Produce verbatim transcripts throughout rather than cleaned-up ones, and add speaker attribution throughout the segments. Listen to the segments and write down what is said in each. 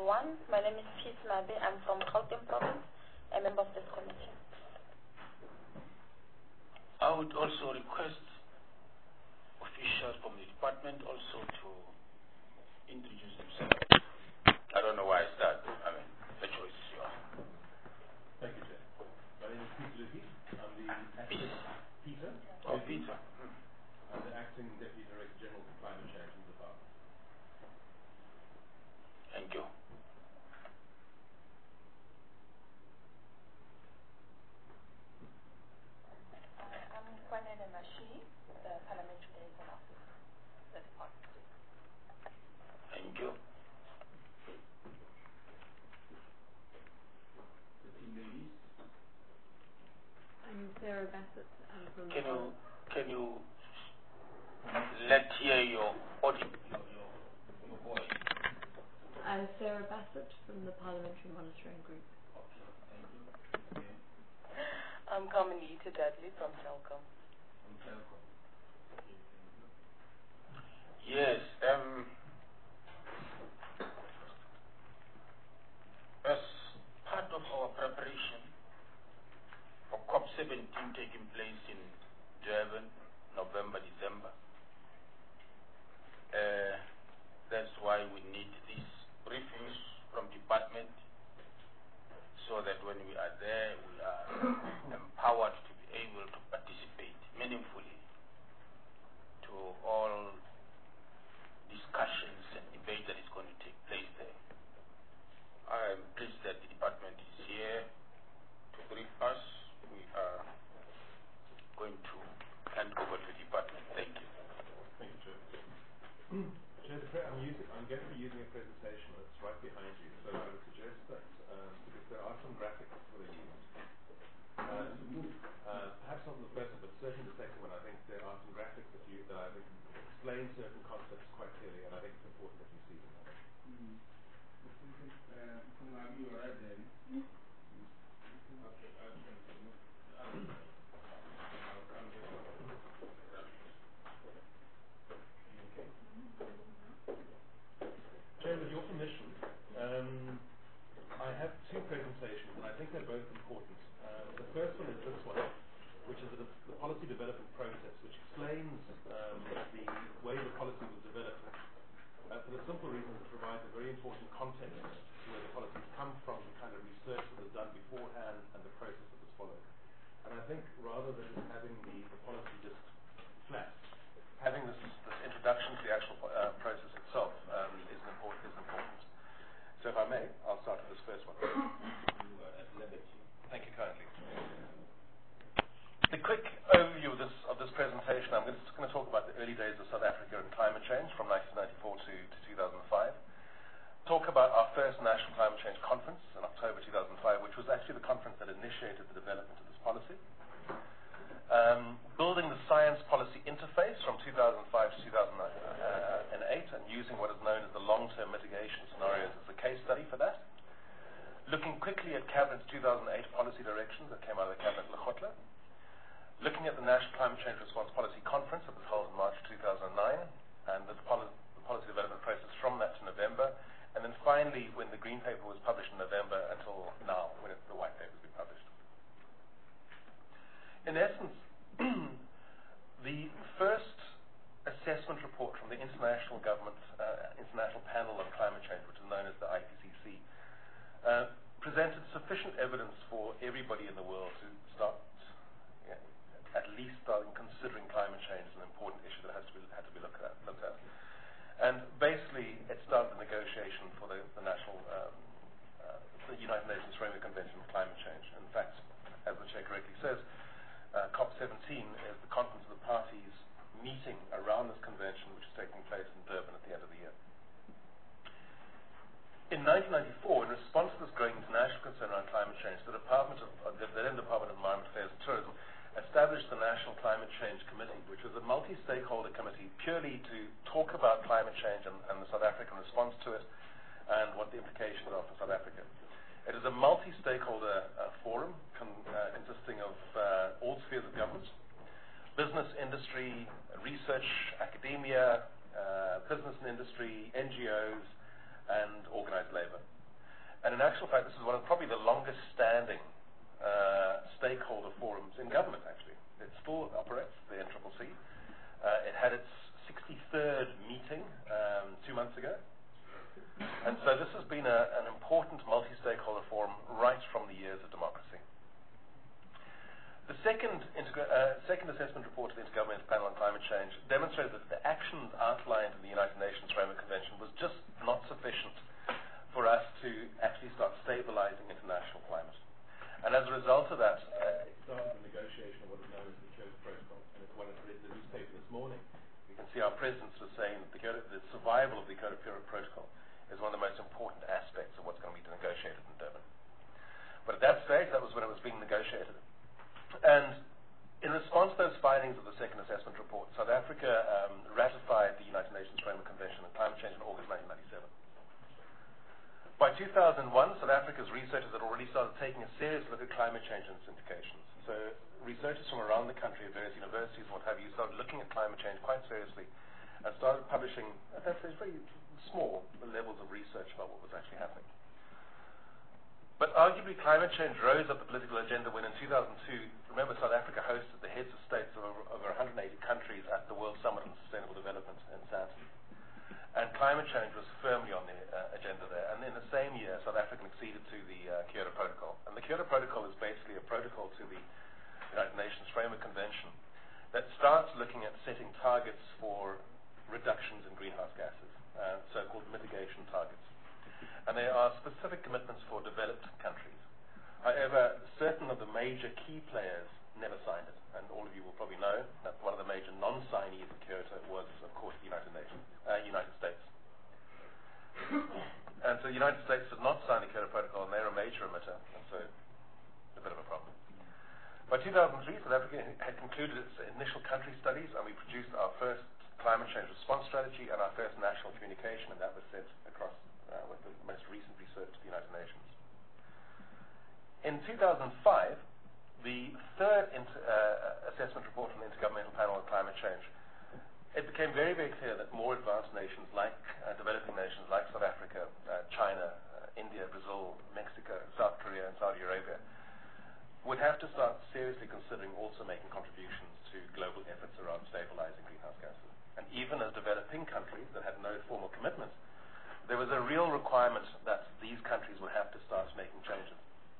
Speaker 1: one. My name is Peace Mabe. I'm from Gauteng Province, a member of this committee.
Speaker 2: I would also request officials from the department also to introduce themselves. I don't know why I start. I mean, the choice is yours.
Speaker 3: Thank you, Chair. My name is Peter Lucky. I'm the acting Peter.
Speaker 2: Oh, Peter.
Speaker 3: I'm the acting Deputy Director General for Climate Change in the department.
Speaker 2: Thank you.
Speaker 1: I'm Kwanele Mashi, the Parliamentary Liaison Officer, the department.
Speaker 2: Thank you.
Speaker 4: I'm Sarah Bassett. I'm from
Speaker 2: Can you can you let hear your audio, your, your, your voice?
Speaker 4: I'm Sarah Bassett from the Parliamentary Monitoring Group.
Speaker 2: Okay, thank you. Okay.
Speaker 1: I'm Carmelita Dudley from Telkom.
Speaker 2: From Telkom. Yes. Um. As part of our preparation for COP seventeen taking place in Durban, November, December. Uh, that's why we need these briefings from department so that when we are there, we are empowered to be able to participate meaningfully to all discussions and debate that is going to take place there. I am pleased that the department is here to brief us. We are going to hand over to the department. Thank you.
Speaker 3: Thank you, Chair. Chair, I'm, using, I'm going to be using a presentation that's right behind you, so I would suggest that, um, because there are some graphics for the use, uh, uh, perhaps not the first one, but certainly the second one, I think there are some graphics that, you, that I think explain certain concepts quite clearly, and I think it's important that you see them.
Speaker 2: Mm-hmm. Uh, you are right there. Mm-hmm. Okay, I'll continue. I'll come here.
Speaker 3: Chair, with your permission, um, I have two presentations, and I think they're both important. Uh, the first one is this one, which is the, the policy development process, which explains um, the way the policy was developed, uh, for the simple reason that it provides a very important context to where the policies come from, the kind of research that was done beforehand, and the process that was followed. And I think rather than just having the, the policy just flat, having this, this introduction to the actual uh, process itself um, is, important, is important. So if I may, I'll start with this first one. Thank you kindly. A quick overview of this, of this presentation. I'm just going to talk about the early days of South Africa and climate change from nineteen ninety-four to, to two thousand five. Talk about our first National Climate Change Conference in October two thousand five, which was actually the conference that initiated the development of this policy. Um, building the science policy interface from two thousand five to two thousand eight and using what is known as the long-term mitigation scenarios as a case study for that. Looking quickly at Cabinet's two thousand eight policy directions that came out of the Cabinet Lekgotla. Looking at the National Climate Change Response Policy Conference that was held in March two thousand nine and the, poli the policy development process from that to November. And then finally, when the Green Paper was published in November until now, when it, the White Paper has been published. In essence, the first assessment report from the International Government, uh, International Panel on Climate Change, which is known as the I P C C, uh, presented sufficient evidence for everybody in the world to start, yeah, at least starting considering climate change as an important issue that has to be, had to be looked at. Looked at. And basically, it started the negotiation for the, the national, um, uh, the United Nations Framework Convention on Climate Change. In fact, as the Chair correctly says, uh, COP seventeen is the conference of the parties meeting around this convention, which is taking place in Durban at the end of the year. In nineteen ninety-four, in response to this growing international concern around climate change, the Department of uh, the then Department of Environment Affairs and Tourism established the National Climate Change Committee, which was a multi-stakeholder committee purely to talk about climate change and, and the South African response to it and what the implications are for South Africa. It is a multi-stakeholder uh, forum con uh, consisting of uh, all spheres of government, business, industry, research, academia, uh, business and industry, N G Os, and organized labor. And in actual fact, this is one of probably the longest standing uh, stakeholder forums in government, actually. It still operates, the N C C C. Uh, it had its sixty-third meeting um, two months ago. And so this has been a, an important multi-stakeholder forum right from the years of democracy. The second, uh, second assessment report of the Intergovernmental Panel on Climate Change demonstrated that the actions outlined in the United Nations Framework Convention was just not sufficient for us to actually start stabilizing international climate. And as a result of that, uh, it started the negotiation of what is known as the Kyoto Protocol. And it's one of the, the newspaper this morning. You can see our president was saying that the, Kyoto, the survival of the Kyoto Protocol is one of the most important aspects of what's going to be negotiated in Durban. But at that stage, that was when it was being negotiated. And in response to those findings of the second assessment report, South Africa um, ratified the United Nations Framework Convention on Climate Change in August nineteen ninety-seven. By two thousand one, South Africa's researchers had already started taking a serious look at climate change and its implications. So researchers from around the country at various universities and what have you started looking at climate change quite seriously and started publishing, at that stage, very small levels of research about what was actually happening. But arguably, climate change rose up the political agenda when in two thousand two, remember, South Africa hosted the heads of states of over, over one hundred eighty countries at the World Summit on Sustainable Development in Sandton. And climate change was firmly on the uh, agenda there. And in the same year, South Africa acceded to the uh, Kyoto Protocol. And the Kyoto Protocol is basically a protocol to the United Nations Framework Convention that starts looking at setting targets for reductions in greenhouse gases, uh, so-called mitigation targets. And there are specific commitments for developed countries. However, certain of the major key players never signed it. And all of you will probably know that one of the major non-signees of Kyoto was, of course, the United Nations, uh, United States. And so the United States did not sign the Kyoto Protocol, and they're a major emitter, and so a bit of a problem. By two thousand three, South Africa had concluded its initial country studies, and we produced our first climate change response strategy and our first national communication, and that was sent across uh, with the most recent research to the United Nations. In two thousand five, the third inter, uh, assessment report from the Intergovernmental Panel on Climate Change, it became very, very clear that more advanced nations like uh, developing nations like South Africa, uh, China, uh, India, Brazil, Mexico, South Korea, and Saudi Arabia would have to start seriously considering also making contributions to global efforts around stabilizing greenhouse gases. And even as developing countries that had no formal commitment, there was a real requirement that these countries would have to start making changes.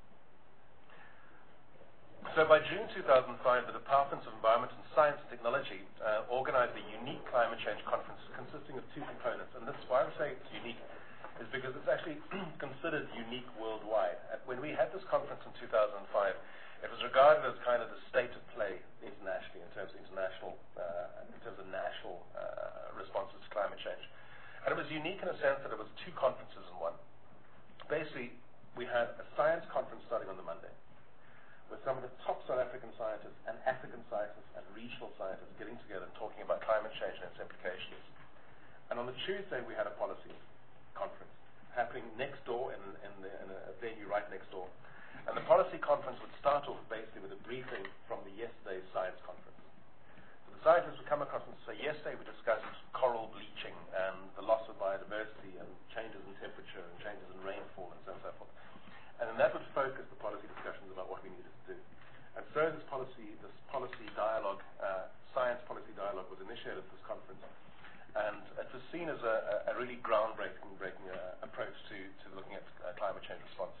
Speaker 3: So by June two thousand five, the Departments of Environment and Science and Technology uh, organized a unique climate change conference consisting of two components. And this is why I would say it's unique, is because it's actually considered unique worldwide. And when we had this conference in two thousand five, it was regarded as kind of the state of play internationally in terms of international, uh, in terms of national uh, responses to climate change. And it was unique in a sense that it was two conferences in one. Basically, we had a science conference starting on the Monday, with some of the top South African scientists and African scientists and regional scientists getting together and talking about climate change and its implications. And on the Tuesday, we had a policy conference happening next door in, in, the, in a venue right next door. And the policy conference would start off basically with a briefing from the yesterday's science conference. So the scientists would come across and say, yesterday we discussed coral bleaching and the loss of biodiversity and changes in temperature and changes in rainfall and so on and so forth. And then that would focus the policy discussions about what we needed to do. And so this policy, this policy dialogue, uh, science policy dialogue was initiated at this conference. And it was seen as a, a really groundbreaking breaking, uh, approach to, to looking at uh, climate change response.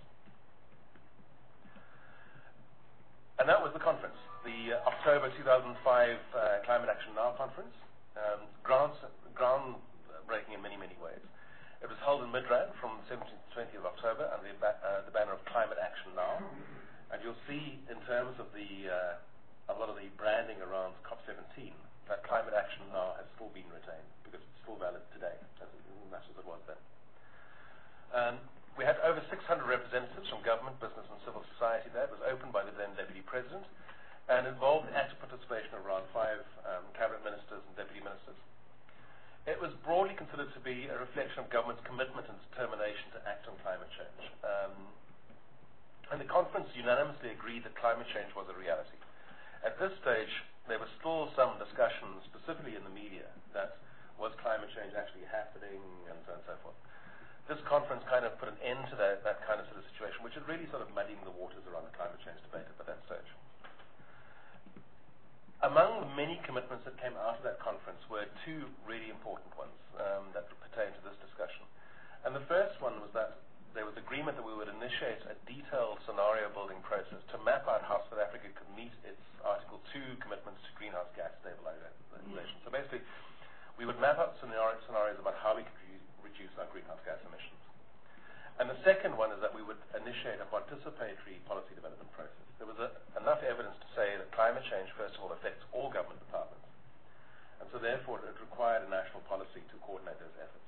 Speaker 3: And that was the conference, the uh, October two thousand five uh, Climate Action Now conference, um, ground, groundbreaking in many, many ways. It was held in Midrand from the seventeenth to twentieth of October under the, uh, the banner of Climate Action Now. And you'll see in terms of the uh, a lot of the branding around COP seventeen that Climate Action Now has still been retained because it's still valid today, as much as it was then. Um, we had over six hundred representatives from government, business and civil society there. It was opened by the then Deputy President and involved active participation of around five um, cabinet ministers and deputy ministers. It was broadly considered to be a reflection of government's commitment and determination to act on climate change. Um, and the conference unanimously agreed that climate change was a reality. At this stage, there was still some discussion, specifically in the media, that was climate change actually happening and so on and so forth. This conference kind of put an end to that, that kind of are really sort of muddying the waters around the climate change debate at that stage. Among the many commitments that came out of that conference were two really important ones um, that pertain to this discussion. And the first one was that there was agreement that we would initiate a detailed scenario building process to map out how South Africa could meet its Article two commitments to greenhouse gas stabilization. So basically, we would map out scenario, scenarios about how we could re reduce our greenhouse gas emissions. And the second one is that we would initiate a participatory policy development process. There was a, enough evidence to say that climate change, first of all, affects all government departments. And so therefore, it required a national policy to coordinate those efforts.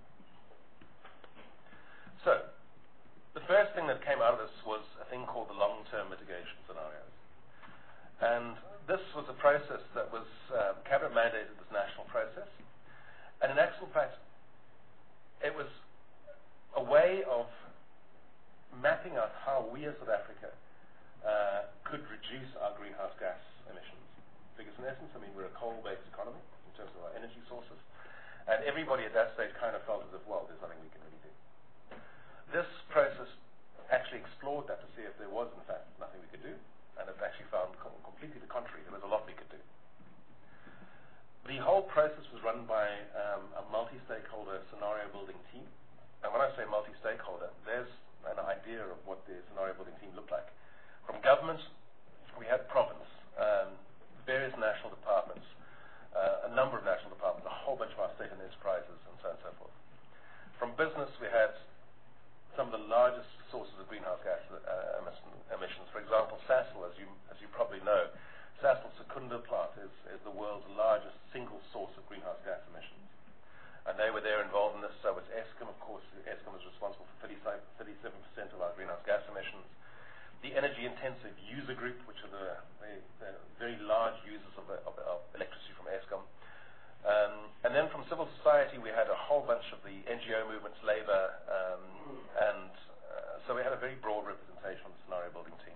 Speaker 3: So, the first thing that came out of this was a thing called the long-term mitigation scenarios. And this was a process that was, uh, Cabinet mandated this national process. And in actual fact, it was a way of mapping out how we as South Africa uh, could reduce our greenhouse gas emissions. Because in essence, I mean, we're a coal-based economy in terms of our energy sources. And everybody at that stage kind of felt as if, well, there's nothing we can really do. This process actually explored that to see if there was, in fact, nothing we could do. And it actually found com completely the contrary. There was a lot we could do. The whole process was run by um, a multi-stakeholder scenario building team. And when I say multi-stakeholder, there's an idea of what the scenario building team looked like. From government, we had province, um, various national departments, uh, a number of national departments, a whole bunch of our state and enterprises, and so on and so forth. From business, we had some of the largest sources of greenhouse gas uh, emissions. For example, Sasol, as you, as you probably know, Sasol's Secunda plant is, is the world's largest single source of greenhouse gas emissions. And they were there involved in this. So was Eskom, of course. Eskom is responsible for thirty-seven percent of our greenhouse gas emissions. The energy-intensive user group, which are the, the, the very large users of, the, of, of electricity from Eskom. Um, and then from civil society, we had a whole bunch of the N G O movements, labour, um, and uh, so we had a very broad representation of the scenario building team.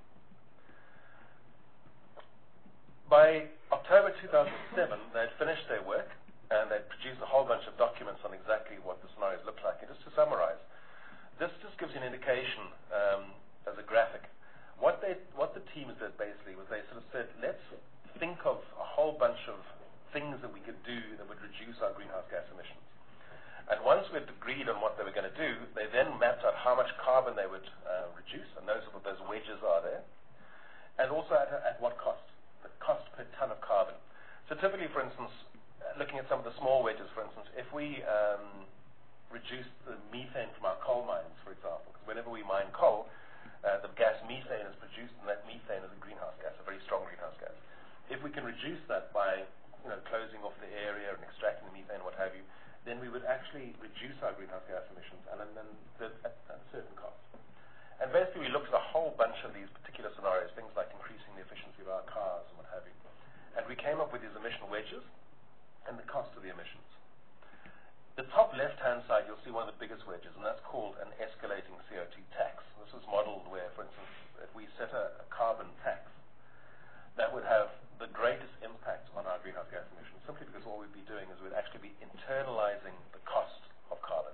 Speaker 3: By October two thousand seven, they had finished their work, and they produced a whole bunch of documents on exactly what the scenarios look like. And just to summarize, this just gives you an indication um, as a graphic. What, they, what the teams did basically was they sort of said, let's think of a whole bunch of things that we could do that would reduce our greenhouse gas emissions. And once we'd agreed on what they were going to do, they then mapped out how much carbon they would uh, reduce, and those, those wedges are there, and also at, at what cost, the cost per ton of carbon. So typically, for instance, looking at some of the small wedges, for instance, if we um, reduce the methane from our coal mines, for example, because whenever we mine coal, uh, the gas methane is produced, and that methane is a greenhouse gas, a very strong greenhouse gas. If we can reduce that by you know, closing off the area and extracting the methane, what have you, then we would actually reduce our greenhouse gas emissions and then the, at, at a certain cost. And basically, we looked at a whole bunch of these particular scenarios, things like increasing the efficiency of our cars and what have you. And we came up with these emission wedges and the cost of the emissions. The top left-hand side, you'll see one of the biggest wedges, and that's called an escalating C O two tax. This was modeled where, for instance, if we set a, a carbon tax, that would have the greatest impact on our greenhouse gas emissions, simply because what we'd be doing is we'd actually be internalizing the cost of carbon.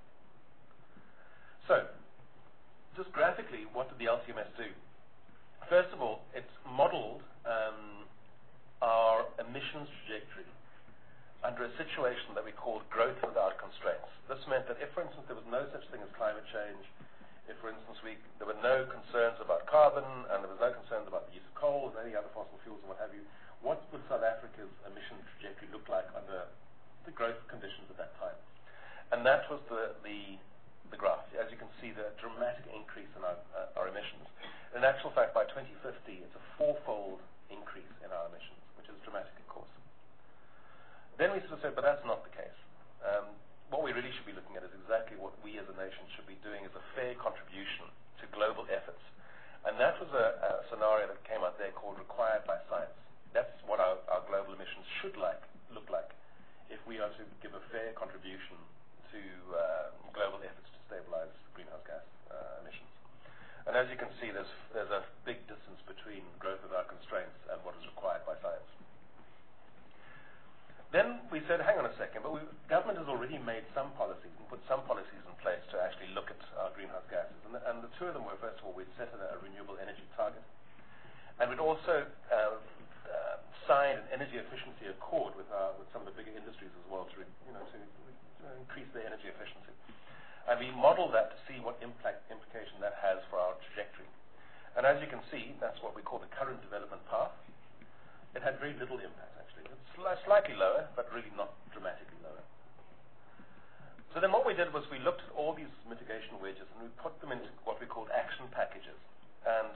Speaker 3: So, just graphically, what did the L T M S do? First of all, it's modeled um, our emissions trajectory under a situation that we called growth without constraints. This meant that if, for instance, there was no such thing as climate change, if, for instance, we, there were no concerns about carbon and there was no concerns about the use of coal and any other fossil fuels and what have you, what would South Africa's emission trajectory look like under the growth conditions at that time? And that was the, the, the graph. As you can see, the dramatic increase in our, uh, our emissions. In actual fact, by twenty fifty, it's a fourfold increase in our emissions, which is dramatic, of course. Then we sort of said, but that's not the case. Um, what we really should be looking at is exactly what we as a nation should be doing as a fair contribution to global efforts. And that was a, a scenario that came out there called required by science. That's what our, our global emissions should like, look like if we are to give a fair contribution to uh, global efforts to stabilize greenhouse gas uh, emissions. And as you can see, there's, there's a big distance between growth without constraints and what is required by science. Then we said, hang on a second, but we, government has already made some policies and put some policies in place to actually look at our greenhouse gases. And the, and the two of them were, first of all, we'd set a, a renewable energy target. And we'd also uh, uh, signed an energy efficiency accord with, our, with some of the bigger industries as well to, you know, to, to increase their energy efficiency. And we modeled that to see what impact, implication that has for our trajectory. And as you can see, that's what we call the current development path. It had very little impact, actually. It's sli slightly lower, but really not dramatically lower. So then what we did was we looked at all these mitigation wedges and we put them into what we called action packages. And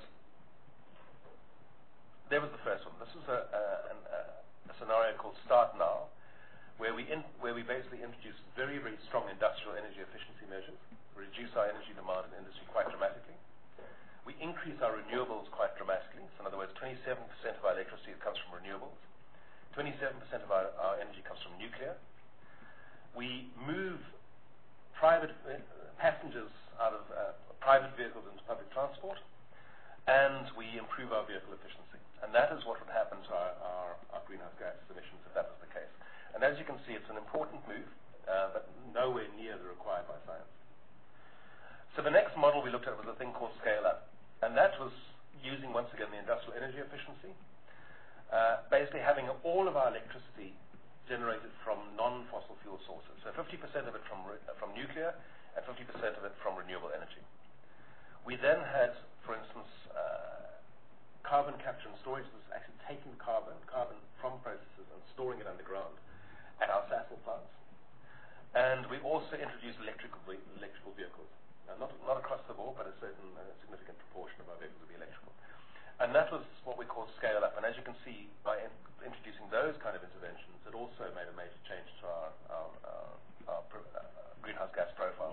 Speaker 3: there was the first one. This was a, a, a, a scenario called Start Now, where we, in, where we basically introduced very, very strong industrial energy efficiency measures, reduce our energy demand in industry quite dramatically. We increase our renewables quite dramatically. So in other words, twenty-seven percent of our electricity comes from renewables. twenty-seven percent of our, our energy comes from nuclear. We move private uh, passengers out of uh, private vehicles into public transport, and we improve our vehicle efficiency. And that is what would happen to our, our, our greenhouse gas emissions if that was the case. And as you can see, it's an important move, uh, but nowhere near the required by science. So the next model we looked at was a thing called Scale Up. And that was using, once again, the industrial energy efficiency, uh, basically having all of our electricity generated from non-fossil fuel sources. So fifty percent of it from, re from nuclear and fifty percent of it from renewable energy. We then had, for instance, uh, carbon capture and storage. This is actually taking carbon, carbon from processes and storing it underground at our Sasol plants. And we also introduced electrical, electrical vehicles. Now, not, not across the board, but a certain uh, significant proportion of our vehicles will be electrical. And that was what we call Scale Up. And as you can see, by in introducing those kind of interventions, it also made a major change to our, our, our, our pro uh, greenhouse gas profile.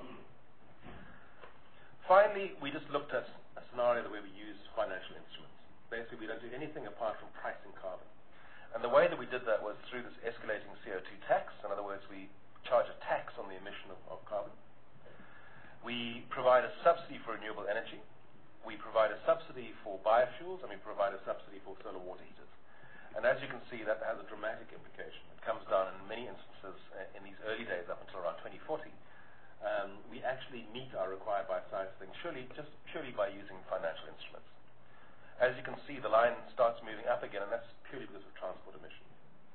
Speaker 3: Finally, we just looked at a scenario where we used financial instruments. Basically, we don't do anything apart from pricing carbon. And the way that we did that was through this escalating C O two tax. In other words, we charge a tax on the emission of, of carbon. We provide a subsidy for renewable energy. We provide a subsidy for biofuels, and we provide a subsidy for solar water heaters. And as you can see, that has a dramatic implication. It comes down in many instances uh, in these early days up until around twenty forty. Um, we actually meet our required by science thing surely, just purely by using financial instruments. As you can see, the line starts moving up again, and that's purely because of transport emissions.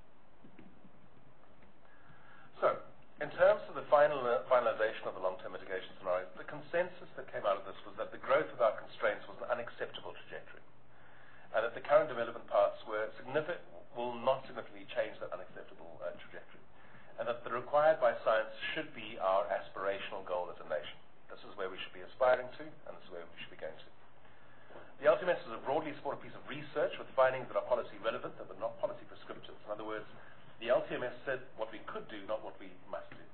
Speaker 3: So, in terms of the final, uh, finalization of the long-term mitigation scenario, the consensus that came out of this was that the growth of our constraints was an unacceptable trajectory, and that the current development paths were significant, will not significantly change that unacceptable uh, trajectory, and that the required by science should be our aspirational goal as a nation. This is where we should be aspiring to, and this is where we should be going to. The L T M S is a broadly supported piece of research with findings that are policy relevant, but not policy prescriptive. In other words, the L T M S said what we could do, not what we must do.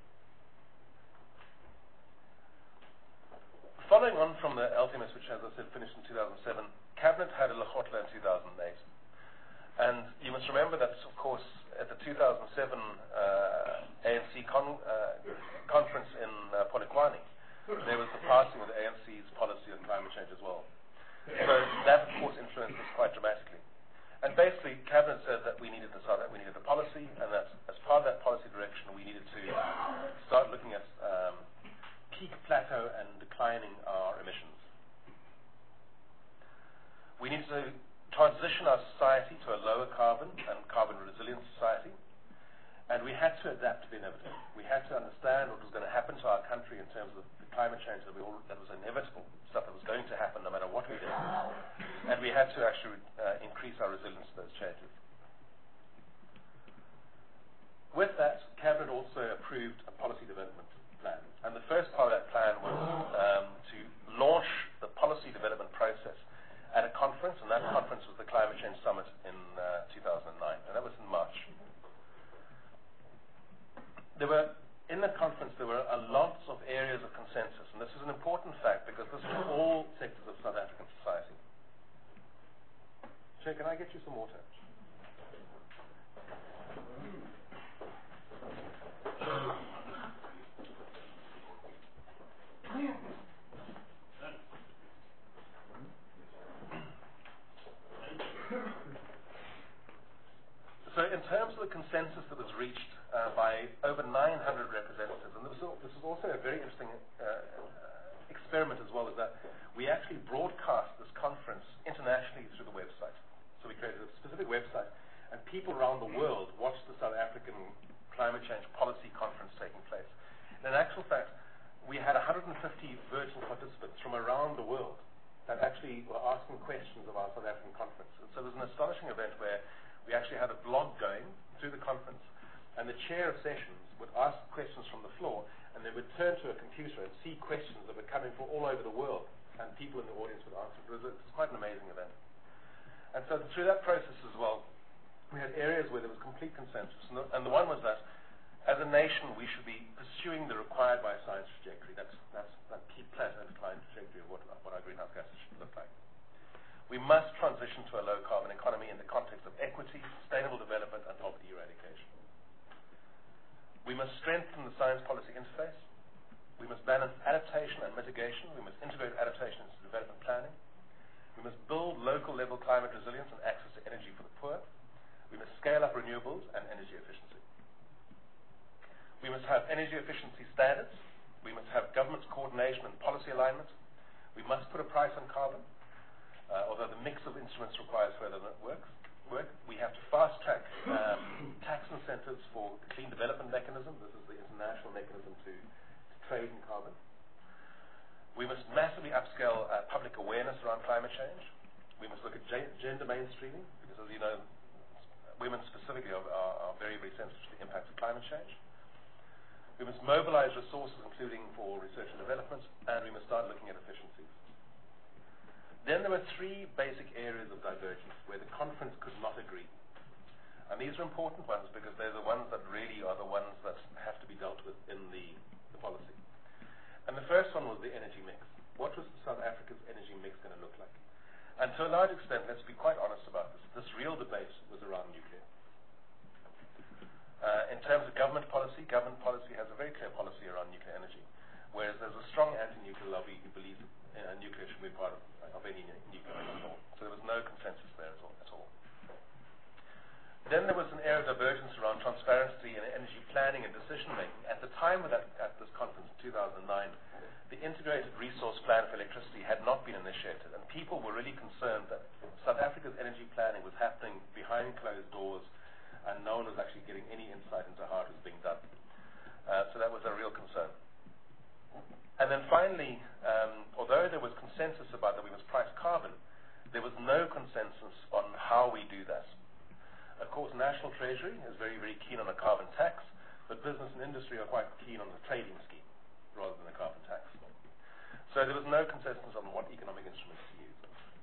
Speaker 3: Following on from the L T M S, which, as I said, finished in two thousand seven, Cabinet had a Lekgotla in two thousand eight. And you must remember that, of course, at the two thousand seven uh, A N C con uh, conference in uh, Polokwane, there was the passing of the A N C's policy on climate change as well. So that, of course, influenced us quite dramatically. And basically, Cabinet said that we needed to start that we needed a policy, and that as part of that policy direction, we needed to start looking at um, peak plateau and declining our emissions. We needed to transition our society to a lower carbon and carbon resilient society, and we had to adapt to the inevitable. We had to understand what was going to happen to our country in terms of the climate change that, we all, that was inevitable, stuff that was going to happen no matter what we did. And we had to actually uh, increase our resilience to those changes. With that, Cabinet also approved a policy development plan. And the first part of that plan was um, to launch the policy development process at a conference, and that conference was the Climate Change Summit in uh, two thousand nine, and that was in March. There were, in that conference, there were a lots of areas of consensus, and this is an important fact because this is all sectors of South African society. Chair, can I get you some water? So in terms of the consensus that was reached uh, by over nine hundred representatives. And this was, this was also a very interesting uh, experiment as well, is that we actually broadcast this conference internationally through the website. So we created a specific website, and people around the world watched the South African Climate Change Policy Conference taking place. And in actual fact, we had one hundred fifty virtual participants from around the world that actually were asking questions of our South African conference. And so it was an astonishing event where we actually had a blog going through the conference, and the chair of sessions would ask questions from the floor, and they would turn to a computer and see questions that were coming from all over the world, and people in the audience would answer. It was, a, it was quite an amazing event. And so through that process as well, we had areas where there was complete consensus, and the, and the one was that as a nation, we should be pursuing the required by science trajectory. That's, that's that key plateau decline trajectory of what, what our greenhouse gases should look like. We must transition to a low-carbon economy in the context of equity, sustainable development, and poverty eradication. We must strengthen the science policy interface. We must balance adaptation and mitigation. We must integrate adaptation into development planning. We must build local-level climate resilience and access to energy for the poor. We must scale up renewables and energy efficiency. We must have energy efficiency standards. We must have government's coordination and policy alignment. We must put a price on carbon. Uh, although the mix of instruments requires further work, work. We have to fast-track um, tax incentives for the Clean Development Mechanism. This is the international mechanism to, to trade in carbon. We must massively upscale uh, public awareness around climate change. We must look at gender mainstreaming, because as you know, women specifically are, are, are very, very sensitive to the impacts of climate change. We must mobilize resources, including for research and development, and we must start looking at efficiencies. Then there were three basic areas of divergence where the conference could not agree. And these are important ones because they're the ones that really are the ones that have to be dealt with in the, the policy. And the first one was the energy mix. What was South Africa's energy mix going to look like? And to a large extent, let's be quite honest about this, this real debate was around nuclear. Uh, in terms of government policy, government policy has a very clear policy around nuclear energy, whereas there's a strong anti-nuclear lobby who believes uh, nuclear should be part of, of any nuclear mix at all. So there was no consensus there at all. At all. Then there was an area of divergence around transparency and energy planning and decision-making. At the time of that, at this conference in two thousand nine, the Integrated Resource Plan for Electricity had not been initiated, and people were really concerned that South Africa's energy planning was happening behind closed doors, and no one was actually getting any insight into how it was being done. Uh, so that was a real concern. And then finally, um, although there was consensus about that we must price carbon, there was no consensus on how we do that. Of course, National Treasury is very, very keen on a carbon tax, but business and industry are quite keen on the trading scheme rather than a carbon tax. So there was no consensus on what economic instruments to use.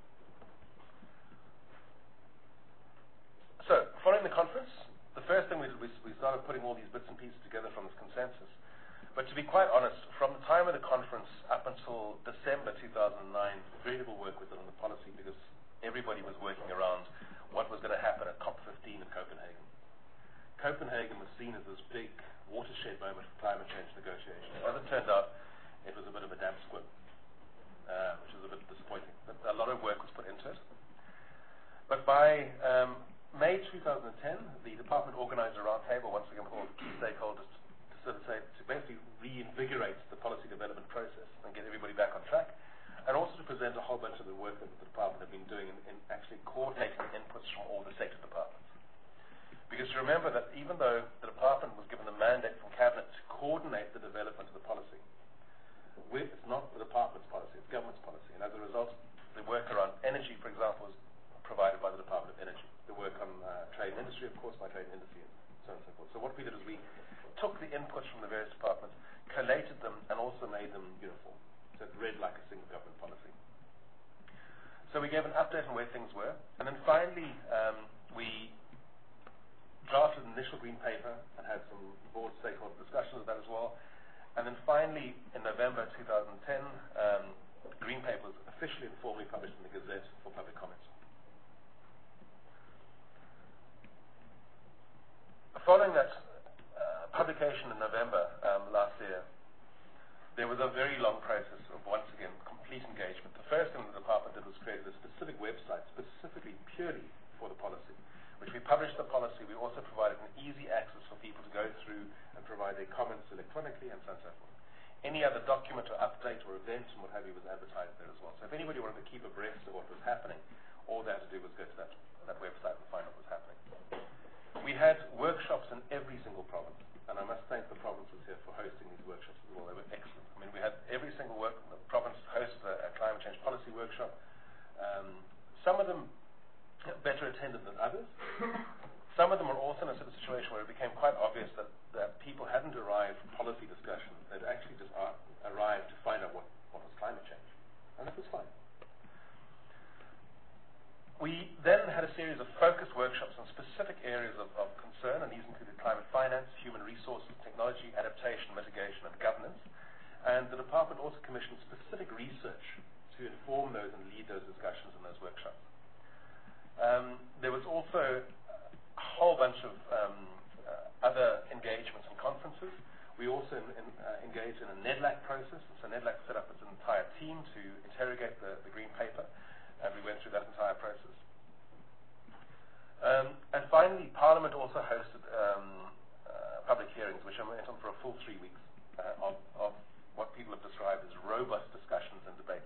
Speaker 3: So, following the conference, the first thing we did was we started putting all these bits and pieces together from this consensus. But to be quite honest, from the time of the conference up until December two thousand nine, very little work was done on the policy because everybody was working around what was going to happen at COP fifteen in Copenhagen. Copenhagen was seen as this big watershed moment for climate change negotiations. As it turned out, it was a bit of a damp squib, uh, which was a bit disappointing. But a lot of work was put into it. But by um, May two thousand ten, the department organized a roundtable, once again, with all the key stakeholders to facilitate, to basically reinvigorate the policy development process and get everybody back on track, and also to present a whole bunch of the work that the department had been doing in, in actually coordinating inputs from all the sector departments. Because you remember that even though the department was given the mandate from Cabinet to coordinate the development of the policy, it's not the department's policy, it's government's policy. And as a result, the work around energy, for example, was provided by the Department of Energy. The work on uh, trade and industry, of course, by trade and industry, and so on and so forth. So what we did is we took the inputs from the various departments, collated them, and also made them uniform. So it read like a single government policy. So we gave an update on where things were. And then finally, um, we drafted an initial green paper and had some board stakeholder discussions of that as well. And then finally, in November two thousand ten, um, the green paper was officially and formally published in the Gazette for public comments. Following that uh, publication in November um, last year, there was a very long process of, once again, complete engagement. The first thing the department did was create a specific website, specifically purely for the policy, which we published the policy. We also provided an easy access for people to go through and provide their comments electronically and so on and so forth. Any other document or update or event and what have you was advertised there as well. So if anybody wanted to keep abreast of what was happening, all they had to do was go to that, that website and find out what was happening. We had workshops in every single province, and I must thank the provinces here for hosting these workshops as well. They were excellent. I mean, we had every single work, the province hosted a, a climate change policy workshop. Um, some of them better attended than others. Some of them were also in a sort of situation where it became quite obvious that, that people hadn't arrived for policy discussions. They'd actually just ar- arrived to find out what, what was climate change. And that was fine. We then had a series of focused workshops on specific areas of, of concern, and these included climate finance, human resources, technology, adaptation, mitigation, and governance. And the department also commissioned specific research to inform those and lead those discussions in those workshops. Um, there was also a whole bunch of um, uh, other engagements and conferences. We also in, in, uh, engaged in a NEDLAC process, and so NEDLAC set up its entire team to interrogate the, the green paper, and we went through that entire process. Um, and finally, Parliament also hosted um, uh, public hearings, which I went on for a full three weeks uh, of, of what people have described as robust discussions and debates.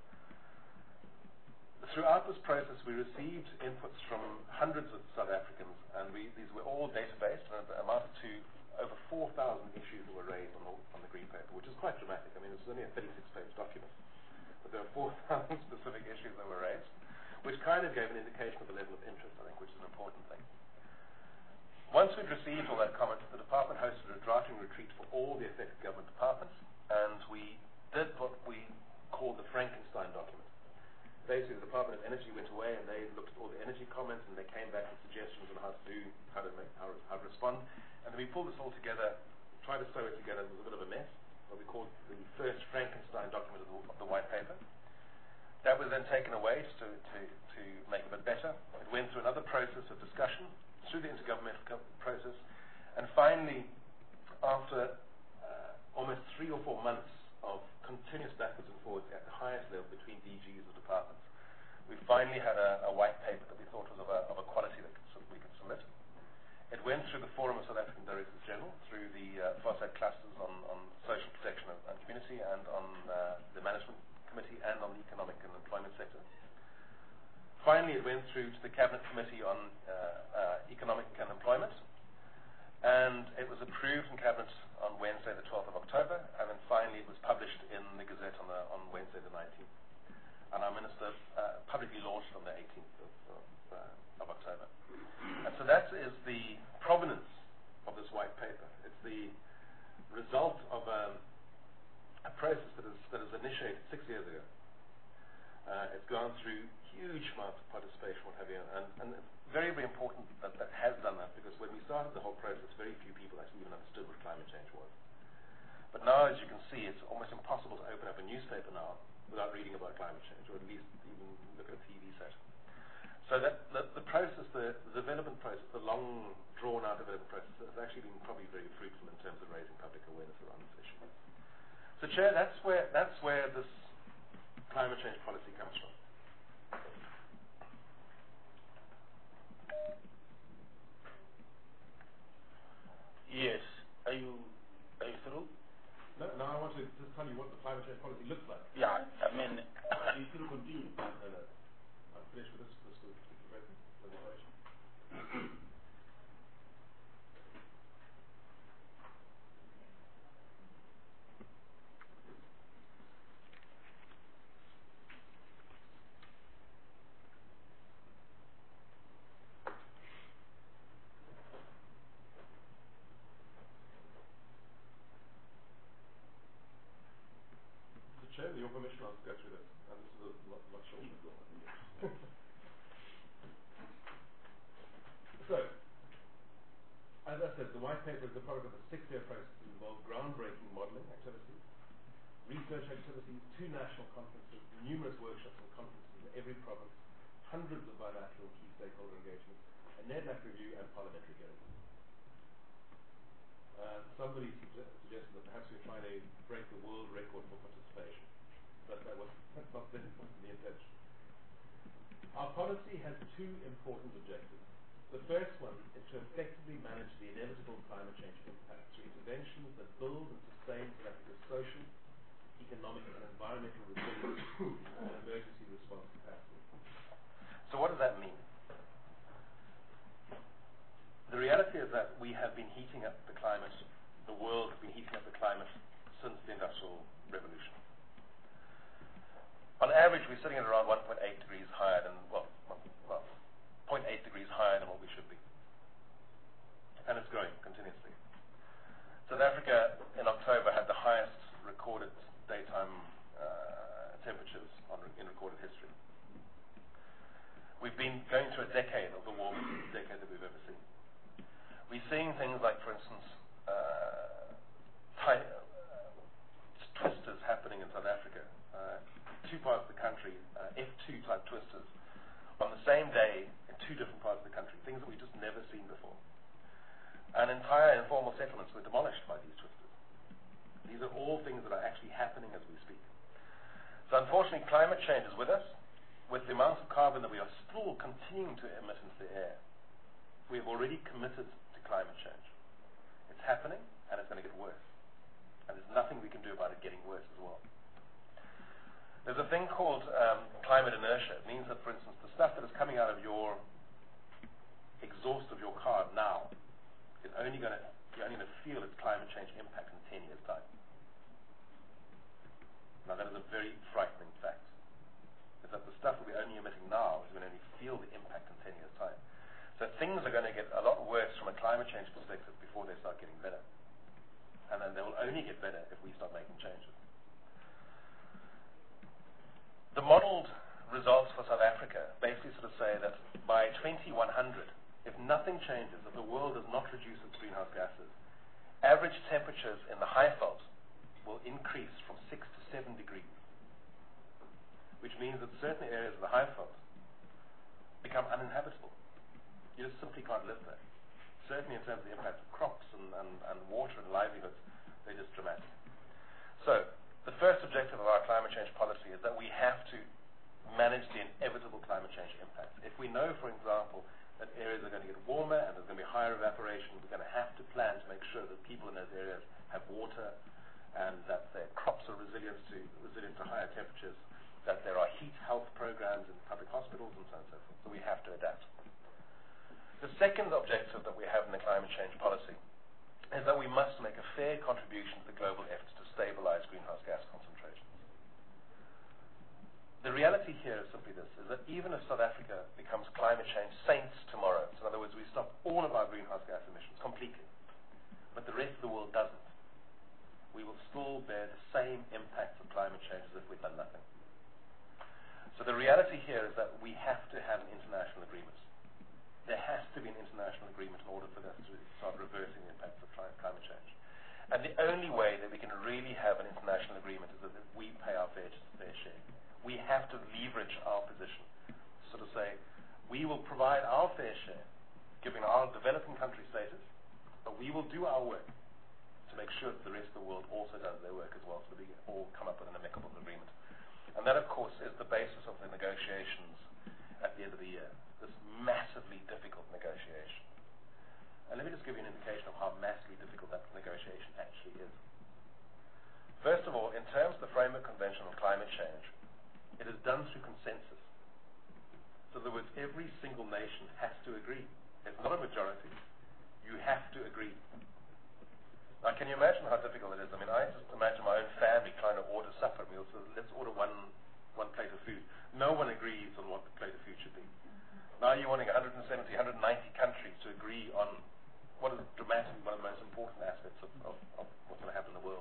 Speaker 3: Throughout this process, we received inputs from hundreds of South Africans, and we, these were all data-based, and it amounted to over four thousand issues that were raised on the, on the Green Paper, which is quite dramatic. I mean, this is only a thirty-six page document, but there were four thousand specific issues that were raised, which kind of gave an indication of the level of interest, I think, which is an important thing. Once we'd received all that comment, the department hosted a drafting retreat for all the affected government departments, and we did what we called the Frankenstein document. Basically, the Department of Energy went away and they looked at all the energy comments and they came back with suggestions on how to do, how to make, how, how to respond. And then we pulled this all together, tried to sew it together. It was a bit of a mess, what we called the first Frankenstein document of the, of the white paper. That was then taken away to, to, to make it a bit better. It went through another process of discussion, through the intergovernmental process, and finally, after uh, almost three or four months of continuous backwards and forwards at the highest level between D Gs of departments, we finally had a, a white paper that we thought was of a, of a quality that could, we could submit. It went through the Forum of South African Directors General, through the uh, FOSAC clusters on, on social protection and community, and on uh, the management committee, and on the economic and employment sector. Finally, it went through to the Cabinet Committee on uh, uh, economic and employment, and it was approved in Cabinet on Wednesday the twelfth of October, and then finally it was published in the Gazette on, the, on Wednesday the nineteenth. And our Minister uh, publicly launched on the eighteenth of, of, uh, of October. And so that is the provenance of this white paper. It's the result of um, a process that is, that is initiated six years ago. Uh, it's gone through huge amounts of participation, what have you, and, and it's very, very important that that has done that, because when we started the whole process, very few people actually even understood what climate change was. But now, as you can see, it's almost impossible to open up a newspaper now without reading about climate change, or at least even look at a T V set. So that the, the process, the, the development process, the long, drawn-out development process, has actually been probably very fruitful in terms of raising public awareness around this issue. So, Chair, that's where that's where this climate change policy comes from.
Speaker 2: Yes. Are you are you through?
Speaker 3: No, now I want to just tell you what the climate change policy looks like.
Speaker 2: Yeah. I mean, you still continue.
Speaker 3: No, no. I'm finished with this, this presentation. Chair, with your permission, I'll go through this. And this is a lot, lot shorter. So, as I said, the white paper is the product of a six-year process that involved groundbreaking modelling activities, research activities, two national conferences, numerous workshops and conferences in every province, hundreds of bilateral key stakeholder engagements, a NEDLAC review, and parliamentary hearings. Uh, somebody suge- suggested that perhaps we're trying to break the world record for participation. But that was, that's not the, the intention. Our policy has two important objectives. The first one is to effectively manage the inevitable climate change impact through interventions that build and sustain South Africa's social, economic and environmental resilience and emergency response capacity. So what does that mean? The reality is that we have been heating up the climate, the world has been heating up the climate since the Industrial Revolution. On average, we're sitting at around one point eight degrees higher than, well, well, well zero point eight degrees higher than what we should be. And it's growing continuously. South Africa in October had the highest recorded daytime uh, temperatures on, in recorded history. We've been going through a decade of the warmest decade that we've ever seen. We're seeing things like, for instance, uh, ty- uh, twisters happening in South Africa. Uh, two parts of the country, uh, F two type twisters, on the same day in two different parts of the country, things that we've just never seen before. And entire informal settlements were demolished by these twisters. These are all things that are actually happening as we speak. So unfortunately, climate change is with us. With the amount of carbon that we are still continuing to emit into the air, we have already committed to climate change. It's happening, and it's going to get worse. And there's nothing we can do about it getting worse as well. There's a thing called um, climate inertia. It means that, for instance, the stuff that is coming out of your exhaust of your car now is only going to, you're only going to feel its climate change impact in ten years' time. Now, that is a very frightening fact. Is that the stuff that we're only emitting now is going to only feel the impact in ten years' time. So things are going to get a lot worse from a climate change perspective before they start getting better. And then they will only get better if we start making changes. The modeled results for South Africa basically sort of say that by twenty-one hundred, if nothing changes, if the world does not reduce its greenhouse gases, average temperatures in the Highveld will increase from six to seven degrees, which means that certain areas of the Highveld become uninhabitable. You just simply can't live there. Certainly in terms of the impact of crops and, and, and water and livelihoods, they're just dramatic. So, the first objective of our climate change policy is that we have to manage the inevitable climate change impacts. If we know, for example, that areas are going to get warmer and there's going to be higher evaporation, we're going to have to plan to make sure that people in those areas have water and that their crops are resilient to, resilient to higher temperatures, that there are heat health programs in public hospitals and so on and so forth. So we have to adapt. The second objective that we have in the climate change policy is that we must make a fair contribution to the global efforts to stabilize greenhouse gas concentrations. The reality here is simply this, is that even if South Africa becomes climate change saints tomorrow, so in other words, we stop all of our greenhouse gas emissions completely, but the rest of the world doesn't, we will still bear the same impacts of climate change as if we'd done nothing. So the reality here is that we have to have an international agreement. There has to be an international agreement in order for us to start reversing the impacts of climate change. And the only way that we can really have an international agreement is that we pay our fair, fair share. We have to leverage our position. Sort of say, we will provide our fair share, given our developing country status, but we will do our work to make sure that the rest of the world also does their work as well, so that we all come up with an amicable agreement. And that, of course, is the basis of the negotiations at the end of the year, this massively difficult negotiation. And let me just give you an indication of how massively difficult that negotiation actually is. First of all, in terms of the Framework Convention on Climate Change, it is done through consensus. So in other words, every single nation has to agree. It's not a majority. You have to agree. Now, can you imagine how difficult it is? I mean, I just imagine my own family trying to order supper meals. So let's order one, one plate of food. No one agrees on what the plate of food should be. Now you're wanting one hundred seventy, one hundred ninety countries to agree on what is dramatically one of the most important aspects of, of, of what's going to happen in the world.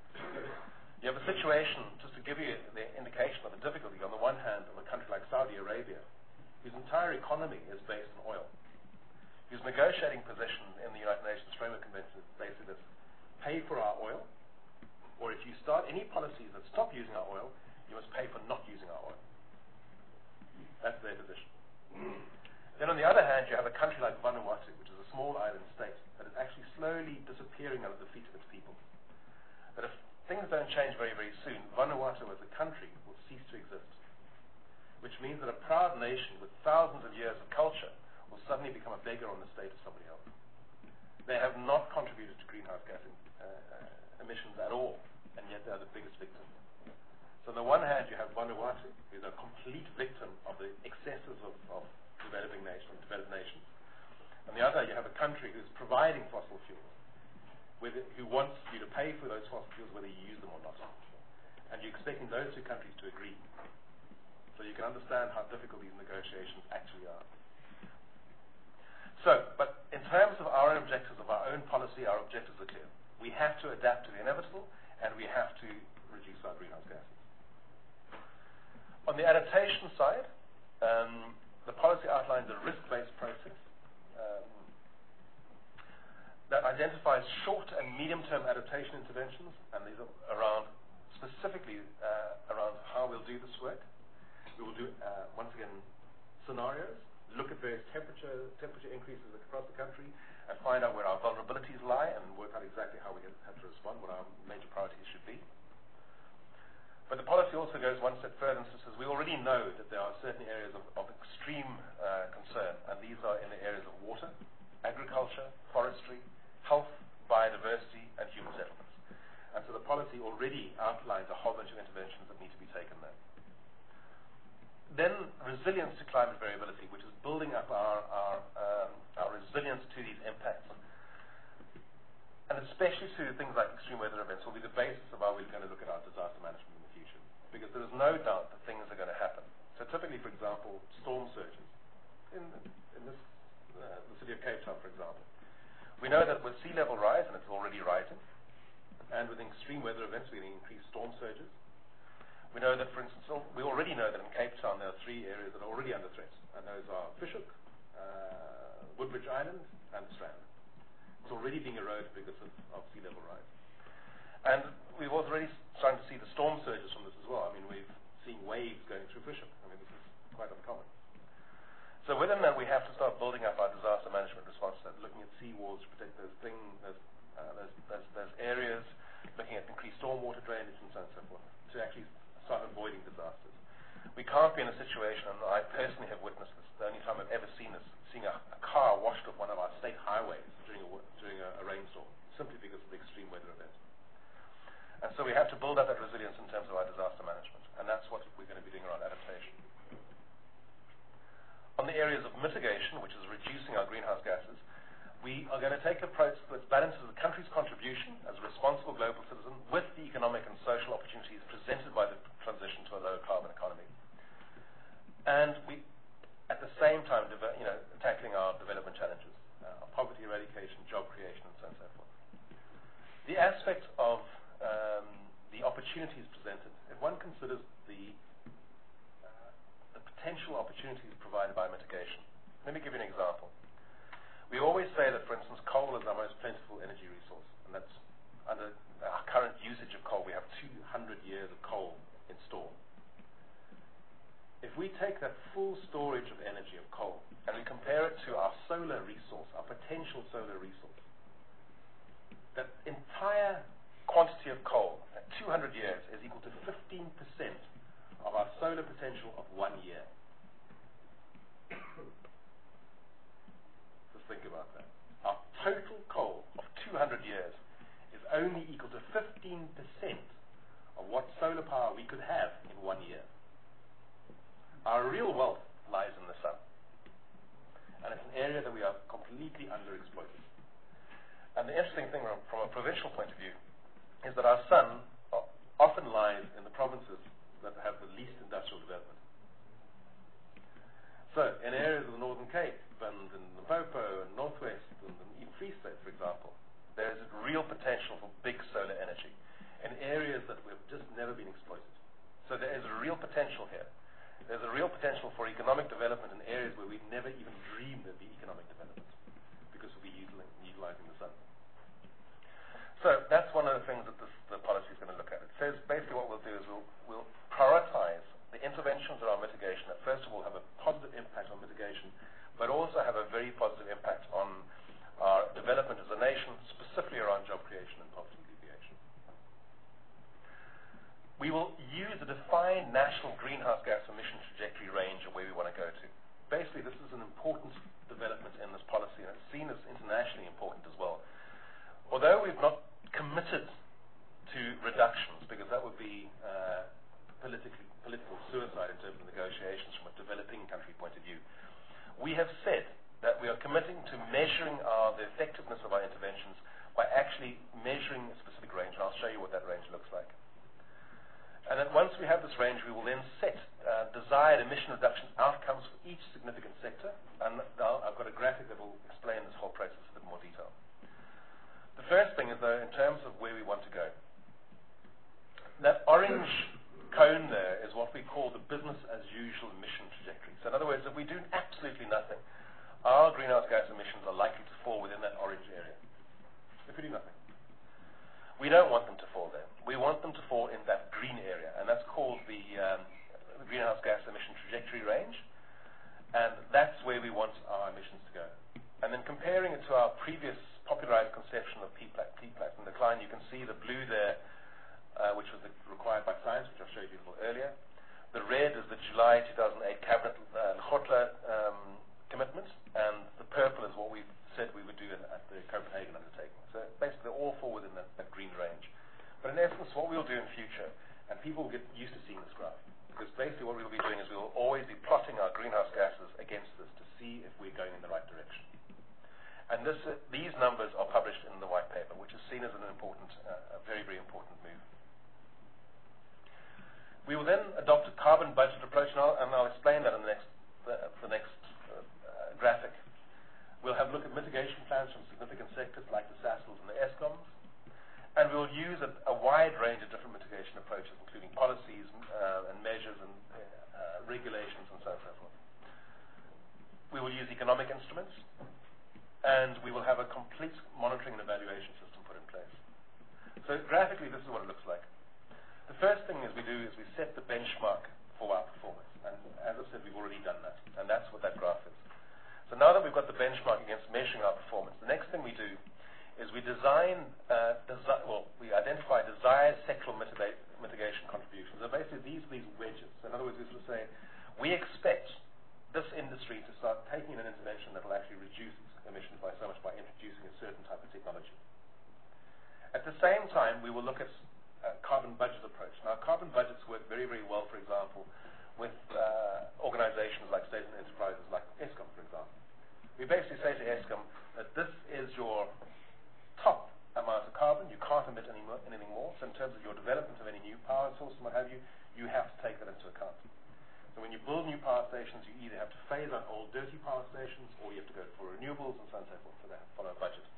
Speaker 3: You have a situation, just to give you the indication of the difficulty, on the one hand, of a country like Saudi Arabia, whose entire economy is based on oil, whose negotiating position in the United Nations Framework Convention is basically this: pay for our oil, or if you start any policies that stop using our oil, you must pay for not using our oil. That's their position. Then on the other hand, you have a country like Vanuatu, which is a small island state that is actually slowly disappearing under the feet of its people. But if things don't change very, very soon, Vanuatu as a country will cease to exist, which means that a proud nation with thousands of years of culture will suddenly become a beggar on the state of somebody else. They have not contributed to greenhouse gas uh, uh, emissions at all, and yet they are the biggest victims. So on the one hand, you have Vanuatu, who's a complete victim of the excesses of, of developing nations, developed nations. On the other, you have a country who's providing fossil fuels, whether, who wants you to pay for those fossil fuels whether you use them or not. And you're expecting those two countries to agree. So you can understand how difficult these negotiations actually are. So, but in terms of our own objectives, of our own policy, our objectives are clear. We have to adapt to the inevitable, and we have to reduce our greenhouse gases. On the adaptation side, um, the policy outlines a risk-based process um, that identifies short and medium-term adaptation interventions, and these are around, specifically uh, around how we'll do this work. We will do, uh, once again, scenarios, look at various temperature, temperature increases across the country, and find out where our vulnerabilities lie, and work out exactly how we have to respond, what our major priorities should be. But the policy also goes one step further and says we already know that there are certain areas of, of extreme uh, concern, and these are in the areas of water, agriculture, forestry, health, biodiversity, and human settlements. And so the policy already outlines a whole bunch of interventions that need to be taken there. Then resilience to climate variability, which is building up our, our, um, our resilience to these impacts. And especially to things like extreme weather events will be the basis of how we're going to look at our disaster management in the future. Because there is no doubt that things are going to happen. So typically, for example, storm surges. In, in this, uh, the city of Cape Town, for example. We know that with sea level rise, and it's already rising, and with extreme weather events, we're going to increase storm surges. We know that, for instance, we already know that in Cape Town there are three areas that are already under threat, and those are Fish Hoek, uh, Woodbridge Island, and Strand. It's already being eroded because of, of sea level rise. And we've already starting to see the storm surges from this as well. I mean, we've seen waves going through Fish Hoek. I mean, this is quite uncommon. So within that, we have to start building up our disaster management response, looking at seawalls to protect those things, those, uh, those, those, those areas, looking at increased stormwater drainage and so on and so forth, to actually start avoiding disasters. We can't be in a situation, and I personally have witnessed this, the only time I've ever seen this, seeing a, a car washed off one of our state highways during a, during a, a rainstorm, simply because of the extreme weather event. And so we have to build up that resilience in terms of our disaster management, and that's what we're going to be doing around adaptation. On the areas of mitigation, which is reducing our greenhouse gases, we are going to take an approach that balances the country's contribution as a responsible global citizen with the economic and social opportunities presented by the transition to a low carbon economy. And we, at the same time, you know, tackling our development challenges, uh, poverty eradication, job creation, and so on and so forth. The aspect of um, the opportunities presented, if one considers the potential opportunities provided by mitigation. Let me give you an example. We always say that, for instance, coal is our most plentiful energy resource, and that's under our current usage of coal. We have two hundred years of coal in store. If we take that full storage of energy of coal and we compare it to our solar resource, our potential solar resource, that entire quantity of coal at two hundred years is equal to fifteen percent of our solar potential of one year. Just think about that. Our total coal of two hundred years is only equal to fifteen percent of what solar power we could have in one year. Our real wealth lies in the sun. And it's an area that we are completely underexploited. And the interesting thing from a provincial point of view is that our sun often lies in the provinces that have the least industrial development. So, in areas of the Northern Cape, and in Limpopo, and Northwest, and even Free State, for example, there is a real potential for big solar energy in areas that we've just never been exploited. So there is a real potential here. There's a real potential for economic development in areas where we've never even dreamed there'd be economic development because we'll be utilizing the sun. So that's one of the things that this, the policy is going to look at. It says basically what we'll do is we'll, we'll prioritize the interventions around mitigation that first of all have a positive impact on mitigation, but also have a very positive impact on our development as a nation, specifically around job creation and poverty alleviation. We will use a defined national greenhouse gas emission trajectory range of where we want to go to. Basically, this is an important development we've not committed to reductions, because that would be uh, politically, political suicide in terms of negotiations from a developing country point of view, we have said that we are committing to measuring our, the effectiveness of our interventions by actually measuring a specific range, and I'll show you what that range looks like. And then once we have this range, we will then set uh, desired emission reduction outcomes for each significant sector, and I'll, I've got a graphic that will explain this whole process in a bit more detail. The first thing is, though, in terms of where we want to go. That orange cone there is what we call the business as usual emission trajectory. So in other words, if we do absolutely nothing, our greenhouse gas emissions are likely to fall within that orange area. If we do nothing. We don't want them to fall there. We want them to fall in that green area, and that's called the, um, the greenhouse gas emission trajectory range, and that's where we want our emissions to go. And then comparing it to our previous popularized conception of P PLAT, P PLAT and decline, you can see the blue there, uh, which was the, required by science, which I showed you a little earlier. The red is the July two thousand eight Cabinet uh, Khotla um, commitment, and the purple is what we've said we would do in, at the Copenhagen undertaking. So basically they're all fall within that, that green range. But in essence, what we'll do in future, and people will get used to seeing this graph, because basically what we'll be doing is we'll always be plotting our greenhouse gases against this to see if we're going in the right direction. And this, uh, these numbers are published in the white paper, which is seen as an important, uh, a very, very important move. We will then adopt a carbon budget approach, and I'll, and I'll explain that in the next, uh, the next uh, uh, graphic. We'll have a look at mitigation plans from significant sectors like the S A S Ls and the ESCOMs, and we'll use a, a wide range of different mitigation approaches, including policies uh, and measures and uh, regulations and so on and so forth. We will use economic instruments, and we will have a complete monitoring and evaluation system put in place. So graphically, this is what it looks like. The first thing is we do is we set the benchmark for our performance, and as I said, we've already done that, and that's what that graph is. So now that we've got the benchmark against measuring our performance, the next thing we do is we design, uh, desi well, we identify desired sectoral mitigate, mitigation contributions. So basically these these wedges. So in other words, we sort of say, we expect this industry to start taking an intervention that will actually reduce emissions by so much by introducing a certain type of technology. At the same time, we will look at a carbon budget approach. Now, carbon budgets work very, very well, for example, with uh, organizations like state and enterprises like ESCOM, for example. We basically say to ESCOM that this is your top amount of carbon. You can't emit any more, anything more. So in terms of your development of any new power source and what have you, you have to take that into account. So when you build new power stations, you either have to phase out old dirty power stations, or you have to go for renewables and so on and so forth. So they have to follow a budget.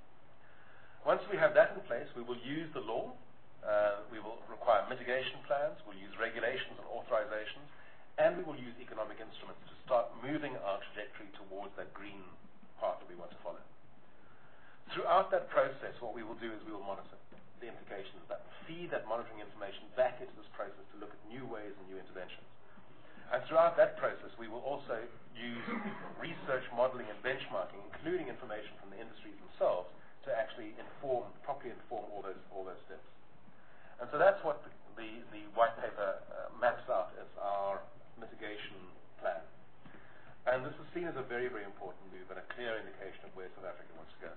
Speaker 3: Once we have that in place, we will use the law. Uh, we will require mitigation plans, we'll use regulations and authorizations, and we will use economic instruments to start moving our trajectory towards that green path that we want to follow. Throughout that process, what we will do is we will monitor the implications of that, feed that monitoring information back into this process to look at new ways and new interventions. And throughout that process, we will also use research, modeling, and benchmarking, including information from the industries themselves, to actually inform, properly inform all those, all those steps. And so that's what the, the, the white paper uh, maps out as our mitigation plan. And this is seen as a very, very important move and a clear indication of where South Africa wants to go.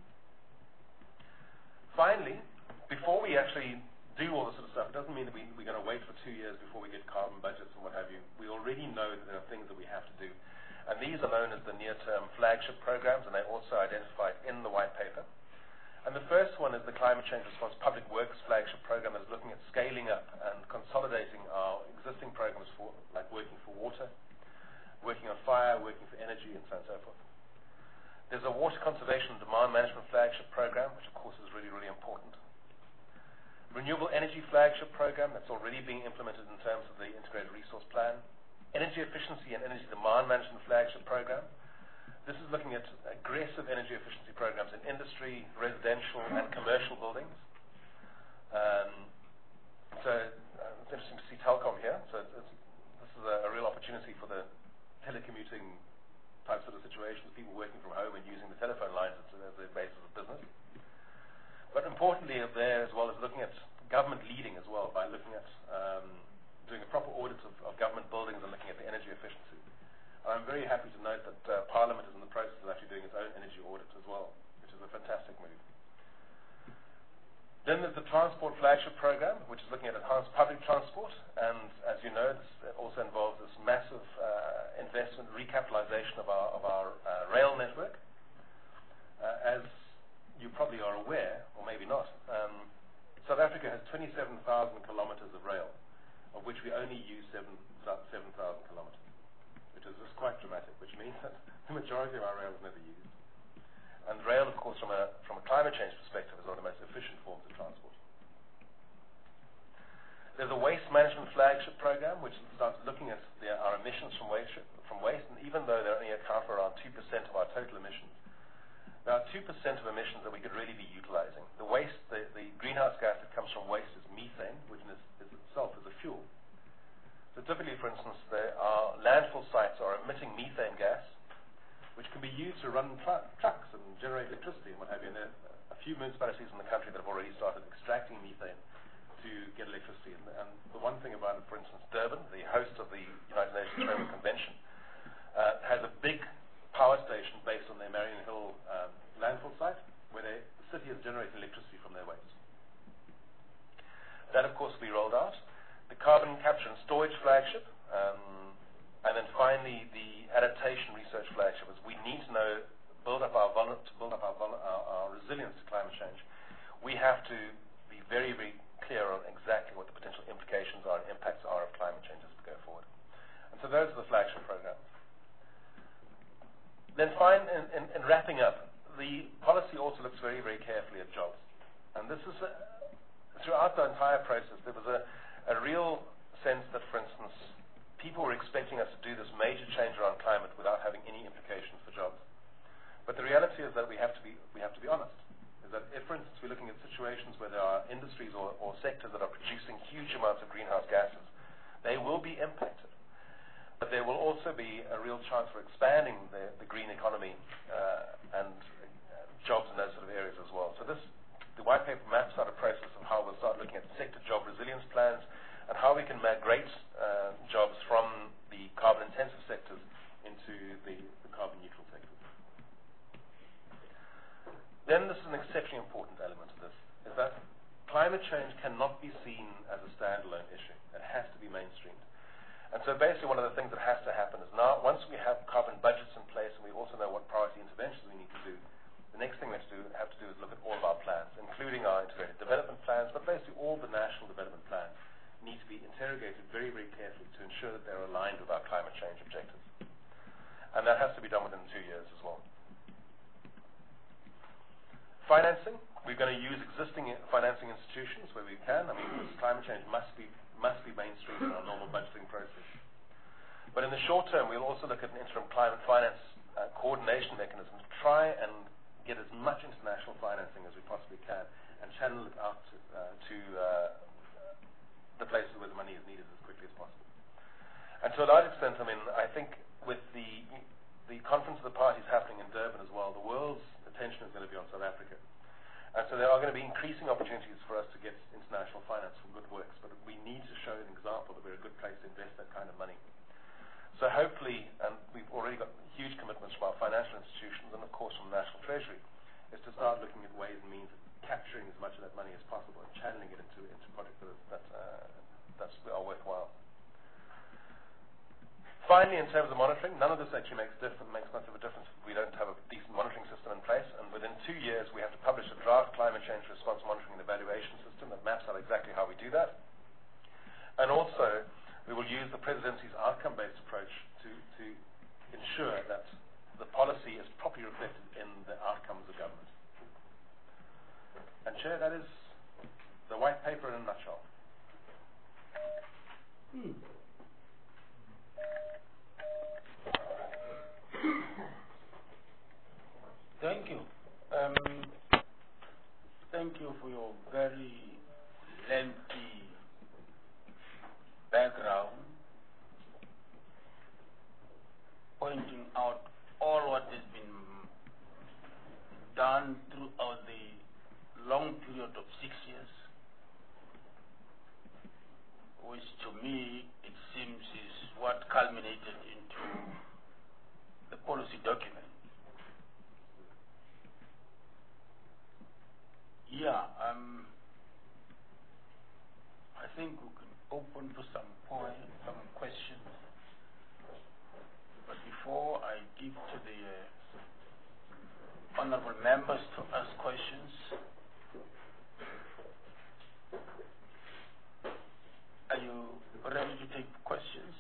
Speaker 3: Finally, before we actually do all this sort of stuff, it doesn't mean that we, we're going to wait for two years before we get carbon budgets and what have you. We already know that there are things that we have to do. And these are known as the near-term flagship programs, and they're also identified in the white paper. And the first one is the Climate Change Response Public Works flagship program that is looking at scaling up and consolidating our existing programs for, like working for water, working on fire, working for energy, and so on and so forth. There's a water conservation and demand management flagship program, which of course is really, really important. Renewable energy flagship program that's already being implemented in terms of the integrated resource plan. Energy efficiency and energy demand management flagship program. This is looking at aggressive energy efficiency programs in industry, residential, and commercial buildings. Um, so uh, it's interesting to see telecom here. So it's, it's, this is a, a real opportunity for the telecommuting type sort of situations, people working from home and using the telephone lines as their basis of business. But importantly there as well is looking at government leading as well by looking at um, doing a proper audit of, of government buildings and looking at the energy efficiency. And I'm very happy to note that uh, Parliament is in the process of actually doing its own energy audit as well, which is a fantastic move. Then there's the Transport Flagship Program, which is looking at enhanced public transport, and as you know, this also involves this massive uh, investment, recapitalization of our, of our uh, rail network. Uh, as you probably are aware, or maybe not, um, South Africa has twenty-seven thousand kilometers of rail, of which we only use seven thousand kilometers, which is just quite dramatic, which means that the majority of our rail is never used. And rail, of course, from a, from a climate change perspective, is one of the most efficient forms of transport. There's a waste management flagship program, which starts looking at the, our emissions from waste, from waste, and even though they only account for around two percent of our total emissions, there are two percent of emissions that we could really be utilizing. The waste, the, the greenhouse gas that comes from waste is methane, which is, is itself is a fuel. So typically, for instance, there are landfill sites are emitting methane gas, which can be used to run tr trucks and generate electricity and what have you. And there are a few municipalities in the country that have already started extracting methane to get electricity. And, and the one thing about it, for instance, Durban, the host of the United Nations Framework Convention, uh, has a big power station based on their Marion Hill um, landfill site, where they, the city is generating electricity from their waste. That, of course, will be rolled out. The Carbon Capture and Storage Flagship, um, and then finally, the adaptation research flagship is we need to know, build up our to build up our, our, our resilience to climate change. We have to be very, very clear on exactly what the potential implications are and impacts are of climate change as we go forward. And so those are the flagship programs. Then fine, in, in, in wrapping up, the policy also looks very, very carefully at jobs. And this is, a, throughout the entire process, there was a, a real sense that, for instance, people were expecting us to do this major change around climate without having any implications for jobs. But the reality is that we have to be, we have to be honest. Is that if, for instance, we're looking at situations where there are industries or, or sectors that are producing huge amounts of greenhouse gases, they will be impacted. But there will also be a real chance for expanding the, the green economy uh, and uh, jobs in those sort of areas as well. So this, the white paper maps out a process of how we'll start looking at sector job resilience plans, and how we can migrate uh, jobs from the carbon-intensive sectors into the, the carbon-neutral sectors. Then this is an exceptionally important element of this, is that climate change cannot be seen as a standalone issue. It has to be mainstreamed. And so basically one of the things that has to happen is now, once we have carbon budgets in place and we also know what priority interventions we need to do, the next thing we have to do, have to do is look at all of our plans, including our integrated development plans, but basically all the national development plans need to be interrogated very, very carefully to ensure that they're aligned with our climate change objectives. And that has to be done within two years as well. Financing, we're going to use existing financing institutions where we can. I mean, this climate change must be, must be mainstreamed in our normal budgeting process. But in the short term, we'll also look at an interim climate finance uh, coordination mechanism to try and get as much international financing as we possibly can and channel it out to, uh, to uh, the places where the money is needed as quickly as possible. And to a large extent, I mean, I think with the the conference of the parties happening in Durban as well, the world's attention is going to be on South Africa. And so there are going to be increasing opportunities for us to get international finance for good works, but we need to show an example that we're a good place to invest that kind of money. So hopefully, and we've already got huge commitments from our financial institutions and of course from the National Treasury, is to start looking at ways and means of capturing as much of that money as possible and channeling it into, into projects that, that, uh, that's, are worthwhile. Finally, in terms of monitoring, none of this actually makes, different, makes much of a difference if we don't have a decent monitoring system in place. And within two years, we have to publish a draft climate change response monitoring and evaluation system that maps out exactly how we do that. And also, we will use the presidency's outcome-based approach to, to ensure that the policy is properly reflected in the outcomes of government. And Chair, that is the white paper in a nutshell.
Speaker 5: Hmm. Thank you. Um, thank you for your very lengthy background, pointing out all what has been done throughout the long period of six years, which to me it seems is what culminated into the policy document. Yeah, um, honorable members to ask questions. Are you ready to take questions?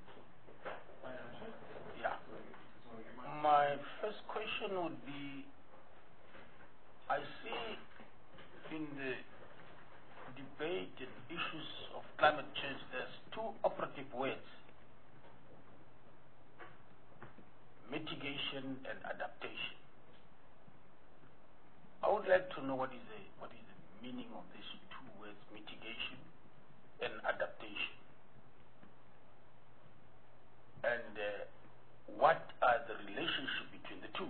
Speaker 5: Yeah. My first question would be, I see in the debate and issues of climate change, there's two operative words: mitigation and adaptation. I would like to know what is the what is the meaning of these two words, mitigation and adaptation, and uh, what are the relationship between the two?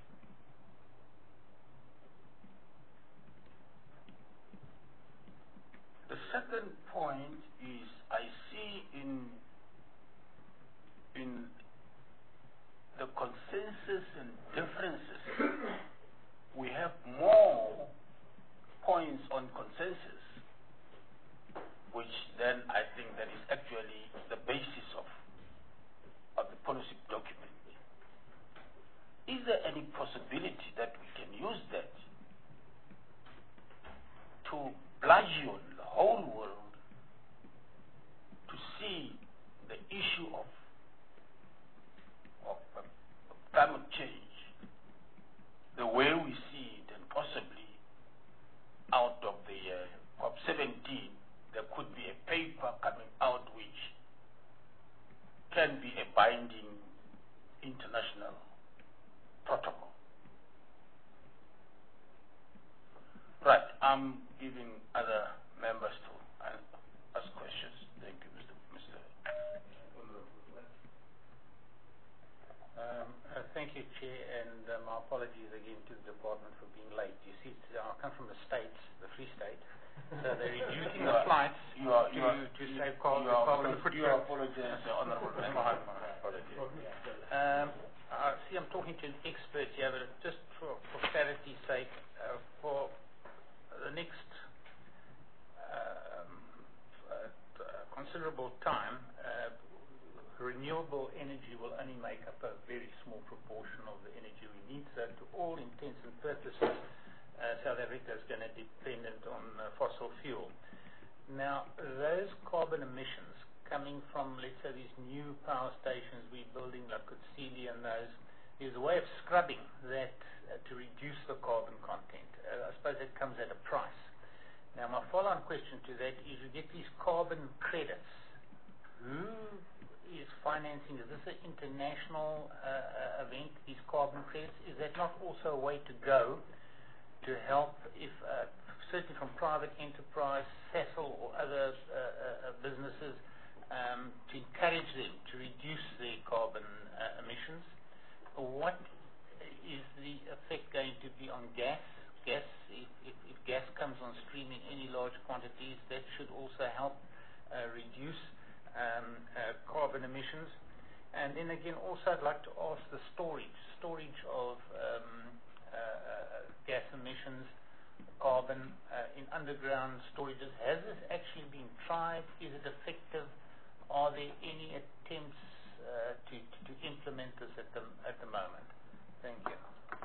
Speaker 5: The second point is, I see in in the consensus and differences, we have more points on consensus, which then I think that is actually the basis of of the policy document. Is there any possibility that we can use that to bludgeon the whole world to see the issue of, of, of climate change the way we see it, and possibly out of the uh, COP seventeen there could be a paper coming out which can be a binding international protocol. Right, I'm giving other members to ask questions. Thank you, Mister Mister
Speaker 6: Um, uh, thank you, Chair, and uh, my apologies again to the department for being late. You see, it's, uh, I come from the States, the Free State, so they're reducing the flights
Speaker 5: you are,
Speaker 6: to,
Speaker 5: you are,
Speaker 6: to save carbon,
Speaker 5: you are,
Speaker 6: carbon
Speaker 5: you
Speaker 6: footprint.
Speaker 5: are apologize, Honorable Member.
Speaker 6: My, my apologies. Um, I see I'm talking to an expert here, but just for, for clarity's sake, uh, for the next um, uh, considerable time, uh, renewable energy will only make up a very small proportion of the energy we need. So to all intents and purposes, uh, South Africa is going to be dependent on uh, fossil fuel. Now, those carbon emissions coming from, let's say, these new power stations we're building, like Kutsili and those, is a way of scrubbing that uh, to reduce the carbon content. Uh, I suppose it comes at a price. Now, my follow-on question to that is, you get these carbon credits. Who is financing? Is this an international uh, event, these carbon credits? Is that not also a way to go to help, if uh, certainly from private enterprise, Sasol or other uh, uh, businesses, um, to encourage them to reduce their carbon uh, emissions? What is the effect going to be on gas? Gas, if, if, if gas comes on stream in any large quantities, that should also help uh, reduce um, uh, carbon emissions. And then again, also I'd like to ask the storage, storage of um, uh, uh, gas emissions, carbon uh, in underground storages. Has this actually been tried? Is it effective? Are there any attempts uh, to, to, to implement this at the, at the moment? Thank you.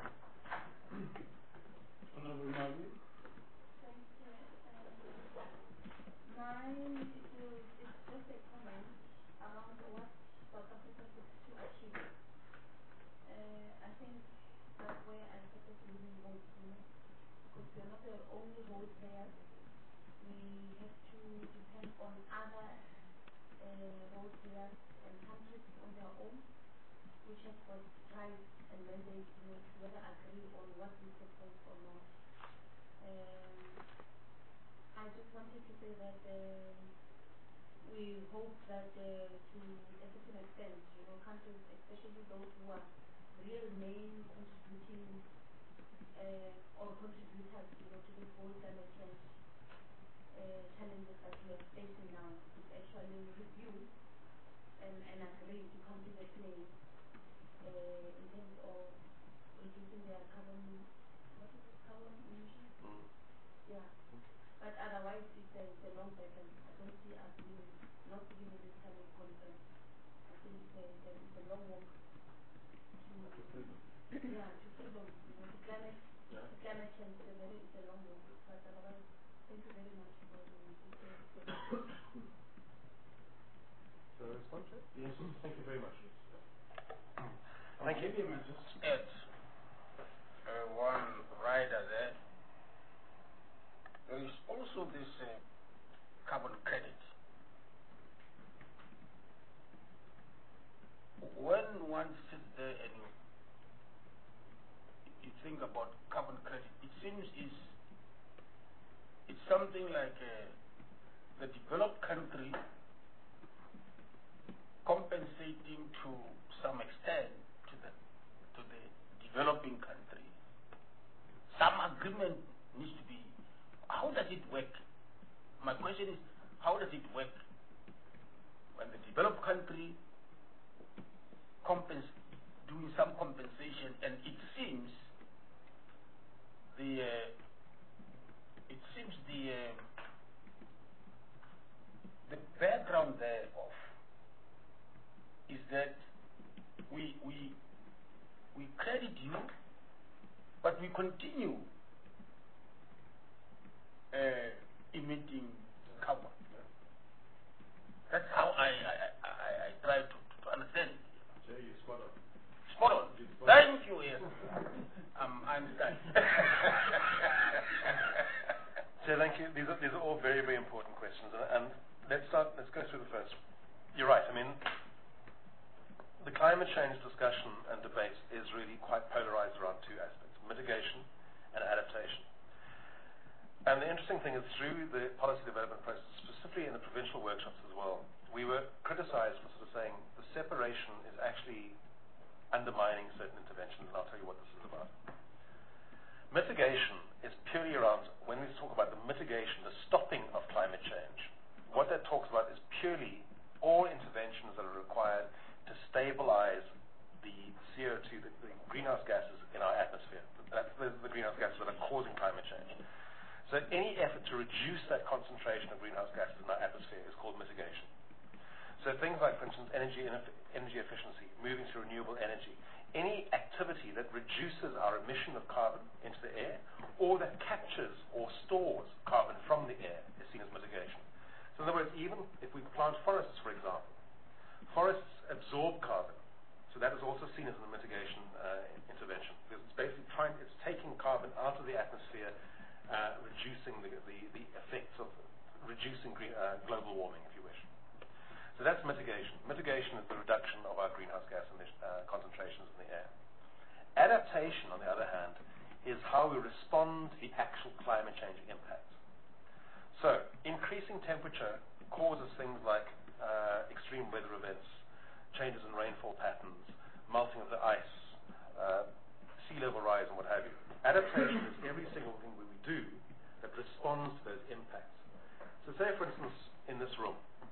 Speaker 7: Honorable Marvin.
Speaker 1: Thank you. Um, mine is, is just a comment around what South Africa seeks to achieve. Uh, I think that's where I started losing votes, you know, because we are not the only role players. We have to depend on other uh, role players and countries on their own, which have got rights and mandates, you know, to whether agree on what we propose or not. Um, I just wanted to say that uh, we hope that uh, to a certain extent, you know, countries, especially those who are real main contributing uh, or contributors, you know, to this whole climate change uh, challenges that we are facing now, is actually review and, and agree to come to the play uh, in terms of reducing their carbon, what is it, carbon emissions? Mm. Yeah. But otherwise, it's a, it's a long battle. I don't see us winning, not even in this kind of conference. I think it's a, it's a, it's a long walk to, yeah, to freedom, you know, to climate,
Speaker 3: Yeah.
Speaker 1: climate change is a very it's a long road, but otherwise, thank you very much for the details.
Speaker 3: So respond to it? Yes, thank you very much.
Speaker 2: Thank you. Maybe I might just add uh, one rider there. There is also this uh, carbon credit. When one sits there and you, you think about carbon credit, it seems is it's something like uh, the developed country compensating to some extent to the to the developing country. Some agreement needs to be. How does it work? My question is, how does it work when the developed country compens doing some compensation, and it seems the uh, it seems the uh, the background thereof is that we we we credit you, but we continue uh, emitting carbon. That's how I I, I, I try to, to understand it.
Speaker 3: Jay, you spot on.
Speaker 2: Spot on. Thank you, yes. um, I understand.
Speaker 3: So thank you. These are these are all very very important questions, and, and let's start. Let's go through the first. You're right. I mean, the climate change discussion and debate is really quite polarized around two aspects: mitigation and adaptation. And the interesting thing is, through the policy development process, specifically in the provincial workshops as well, we were criticized for sort of saying the separation is actually undermining certain interventions, and I'll tell you what this is about. Mitigation is purely around, when we talk about the mitigation, the stopping of climate change, what that talks about is purely all interventions that are required to stabilize the C O two, the, the greenhouse gases in our atmosphere. That's the, the greenhouse gases that are causing climate change. So any effort to reduce that concentration of greenhouse gases in our atmosphere is called mitigation. So things like, for instance, energy energy efficiency, moving to renewable energy, any activity that reduces our emission of carbon into the air or that captures or stores carbon from the air is seen as mitigation. So in other words, even if we plant forests, for example, forests absorb carbon. So that is also seen as a mitigation uh, intervention, because it's basically trying, it's taking carbon out of the atmosphere, uh, reducing the, the, the effects of reducing green, uh, global warming, if you wish. So that's mitigation. Mitigation is the reduction of our greenhouse gas emission, uh, concentrations in the air. Adaptation, on the other hand, is how we respond to the actual climate change impacts. So increasing temperature causes things like uh, extreme weather events, changes in rainfall patterns, melting of the ice, uh, sea level rise, and what have you. Adaptation is every single thing we do that responds to those impacts. So say, for instance, in this room,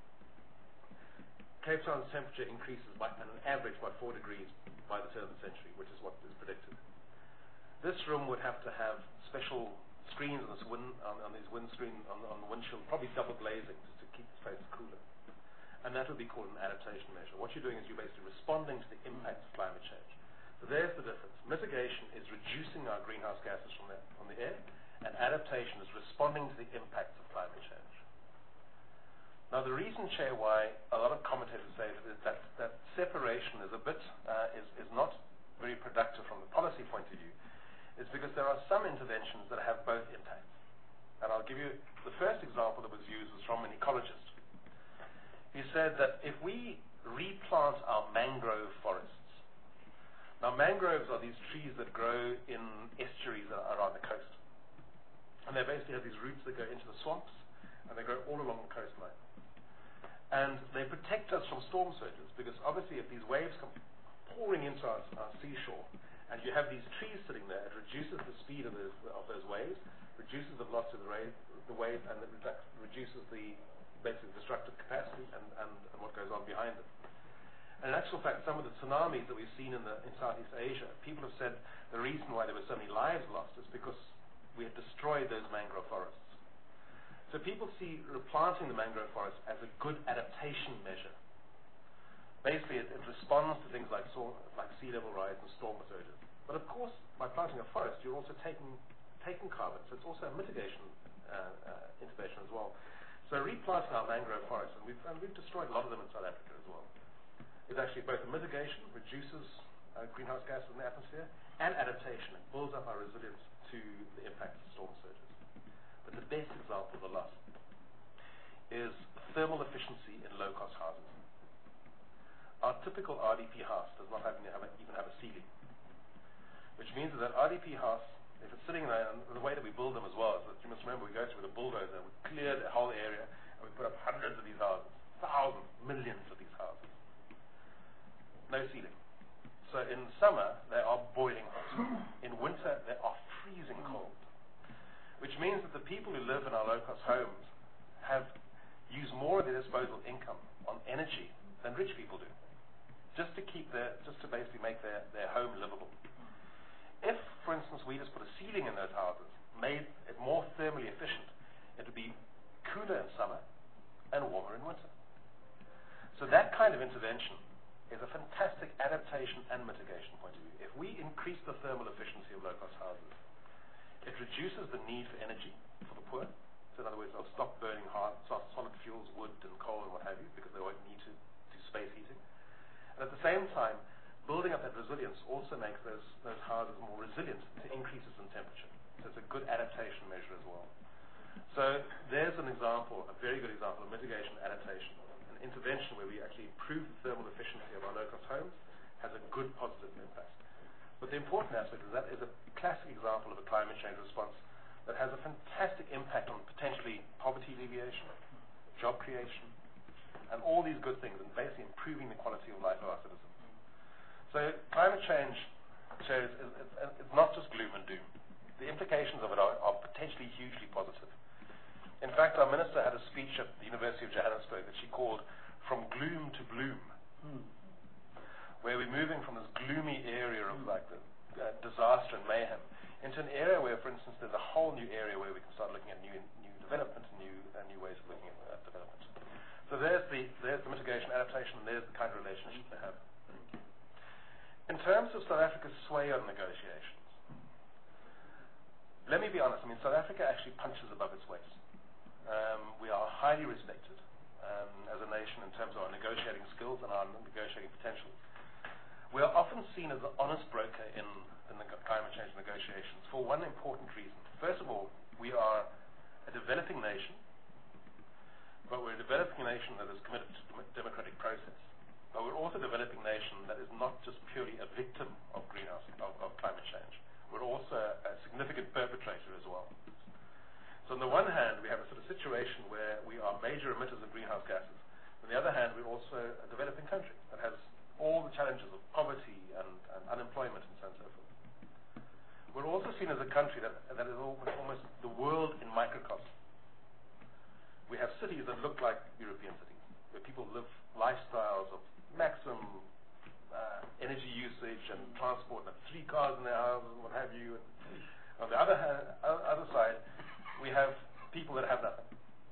Speaker 3: Cape Town's temperature increases by an average by four degrees by the turn of the century, which is what is predicted. This room would have to have special screens on, this wind, on, on these windscreen, on, on the windshield, probably double glazing just to keep the space cooler. And that would be called an adaptation measure. What you're doing is you're basically responding to the impacts of climate change. So there's the difference. Mitigation is reducing our greenhouse gases from the, from the air, and adaptation is responding to the impacts of climate change. Now, the reason, Chair, why a lot of commentators say that that, that separation is a bit uh, is, is not very productive from the policy point of view is because there are some interventions that have both impacts. And I'll give you the first example that was used was from an ecologist. He said that if we replant our mangrove forests. Now, mangroves are these trees that grow in estuaries around the coast. And they basically have these roots that go into the swamps, and they grow all along the coastline. And they protect us from storm surges, because obviously if these waves come pouring into our, our seashore, and you have these trees sitting there, it reduces the speed of those, of those waves, reduces the velocity of the, wave, the wave, and it reduces the basically destructive capacity and, and, and what goes on behind it. And in actual fact, some of the tsunamis that we've seen in, the, in Southeast Asia, people have said the reason why there were so many lives lost is because we had destroyed those mangrove forests. So people see replanting the mangrove forest as a good adaptation measure. Basically, it, it responds to things like, so, like sea level rise and storm surges. But of course, by planting a forest, you're also taking taking carbon, so it's also a mitigation uh, uh, intervention as well. So replanting our mangrove forests, and we've, and we've destroyed a lot of them in South Africa as well, is actually both a mitigation, reduces uh, greenhouse gases in the atmosphere, and adaptation. It builds up our resilience to the impact of storm surges. But the best example, the last, is thermal efficiency in low-cost houses. Our typical R D P house does not have, have a, even have a ceiling, which means that R D P house, if it's sitting there, and the way that we build them as well, is that you must remember we go through with a bulldozer, we clear the whole area, and we put up hundreds of these houses, thousands, millions of these houses. No ceiling. So in summer, they are boiling hot. In winter, they are freezing cold. Which means that the people who live in our low-cost homes have used more of their disposable income on energy than rich people do, just to keep their, just to basically make their, their home livable. If, for instance, we just put a ceiling in those houses, made it more thermally efficient, it would be cooler in summer and warmer in winter. So that kind of intervention is a fantastic adaptation and mitigation point of view. If we increase the thermal efficiency of low-cost houses, it reduces the need for energy for the poor. So in other words, they'll stop burning hard, solid fuels, wood and coal and what have you, because they won't need to do space heating. And at the same time, building up that resilience also makes those, those houses more resilient to increases in temperature. So it's a good adaptation measure as well. So there's an example, a very good example of mitigation adaptation, an intervention where we actually improve the thermal efficiency of our low-cost homes, has a good positive impact. But the important aspect is that is a classic example of a climate change response that has a fantastic impact on potentially poverty alleviation, job creation, and all these good things, and basically improving the quality of life of our citizens. So climate change shows is, is, is not just gloom and doom. The implications of it are, are potentially hugely positive. In fact, our minister had a speech at the University of Johannesburg that she called From Gloom to Bloom, hmm. where we're moving from this gloomy area of like the, uh, disaster and mayhem into an area where, for instance, there's a whole new area where we can start looking at new new development and new, uh, new ways of looking at uh, development. So there's the, there's the mitigation adaptation, and there's the kind of relationship they have. In terms of South Africa's sway on negotiations, let me be honest, I mean, South Africa actually punches above its weight. Um, we are highly respected um, as a nation in terms of our negotiating skills and our negotiating potential. We are often seen as an honest broker in, in the climate change negotiations for one important reason. First of all, we are a developing nation, but we're a developing nation that is committed to the democratic process. But we're also a developing nation that is not just purely a victim of greenhouse of, of climate change. We're also a significant perpetrator as well. So on the one hand, we have a sort of situation where we are major emitters of greenhouse gases. On the other hand, we're also a developing country that has all the challenges of poverty and, and unemployment and so on and so forth. We're also seen as a country that, that is almost, almost the world in microcosm. We have cities that look like European cities, where people live lifestyles of maximum uh, energy usage and transport, and have three cars in their houses and what have you. And on the other hand, other side, we have people that have nothing.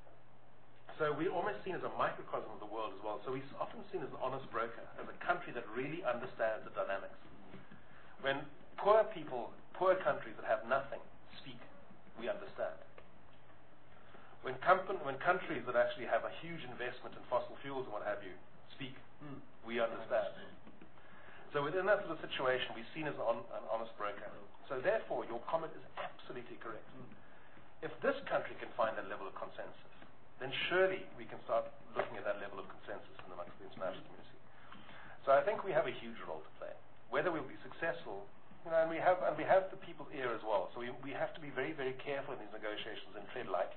Speaker 3: So we're almost seen as a microcosm of the world as well. So we're often seen as an honest broker, as a country that really understands the dynamics. When poor people, poor countries that have nothing speak, we understand. When, comp- when countries that actually have a huge investment in fossil fuels and what have you speak, mm. we understand. So within that sort of situation, we're seen as an, on- an honest broker. So therefore, your comment is absolutely correct. Mm. If this country can find that level of consensus, then surely we can start looking at that level of consensus in amongst the international community. So I think we have a huge role to play. Whether we'll be successful, you know, and we have and we have the people's ear as well. So we, we have to be very, very careful in these negotiations and tread lightly.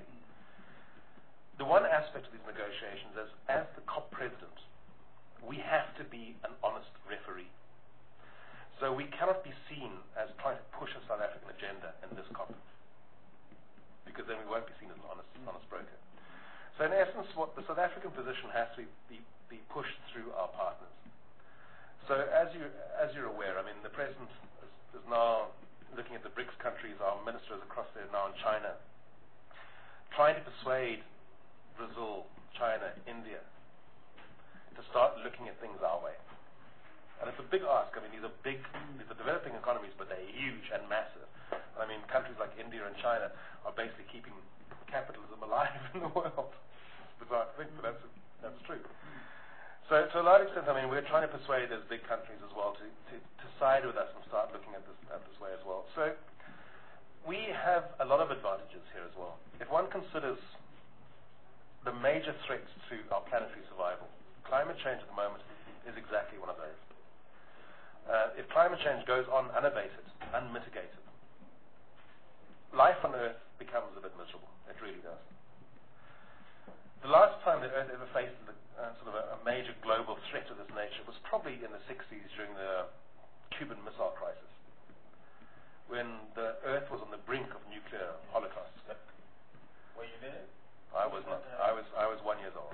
Speaker 3: The one aspect of these negotiations is, as the COP president, we have to be an honest referee. So we cannot be seen as trying to push a South African agenda in this COP, because then we won't be seen as an honest, honest broker. So in essence, what the South African position has to be, be pushed through our partners. So as, you, as you're aware, I mean, the president is, is now looking at the BRICS countries, our ministers across there now in China, trying to persuade Brazil, China, India, to start looking at things our way. And it's a big ask. I mean, these are big, these are developing economies, but they're huge and massive. I mean, countries like India and China are basically keeping capitalism alive in the world. It's bizarre to think, but that's, that's true. So to a large extent, I mean, we're trying to persuade those big countries as well to, to, to side with us and start looking at this, at this way as well. So we have a lot of advantages here as well. If one considers the major threats to our planetary survival, climate change at the moment is exactly one of those. Uh, if climate change goes on unabated, unmitigated, life on Earth becomes a bit miserable. It really does. The last time the Earth ever faced the, uh, sort of a, a major global threat of this nature was probably in the sixties during the Cuban Missile Crisis, when the Earth was on the brink of nuclear holocaust.
Speaker 2: Were you there?
Speaker 3: I was not. I was I was one years old.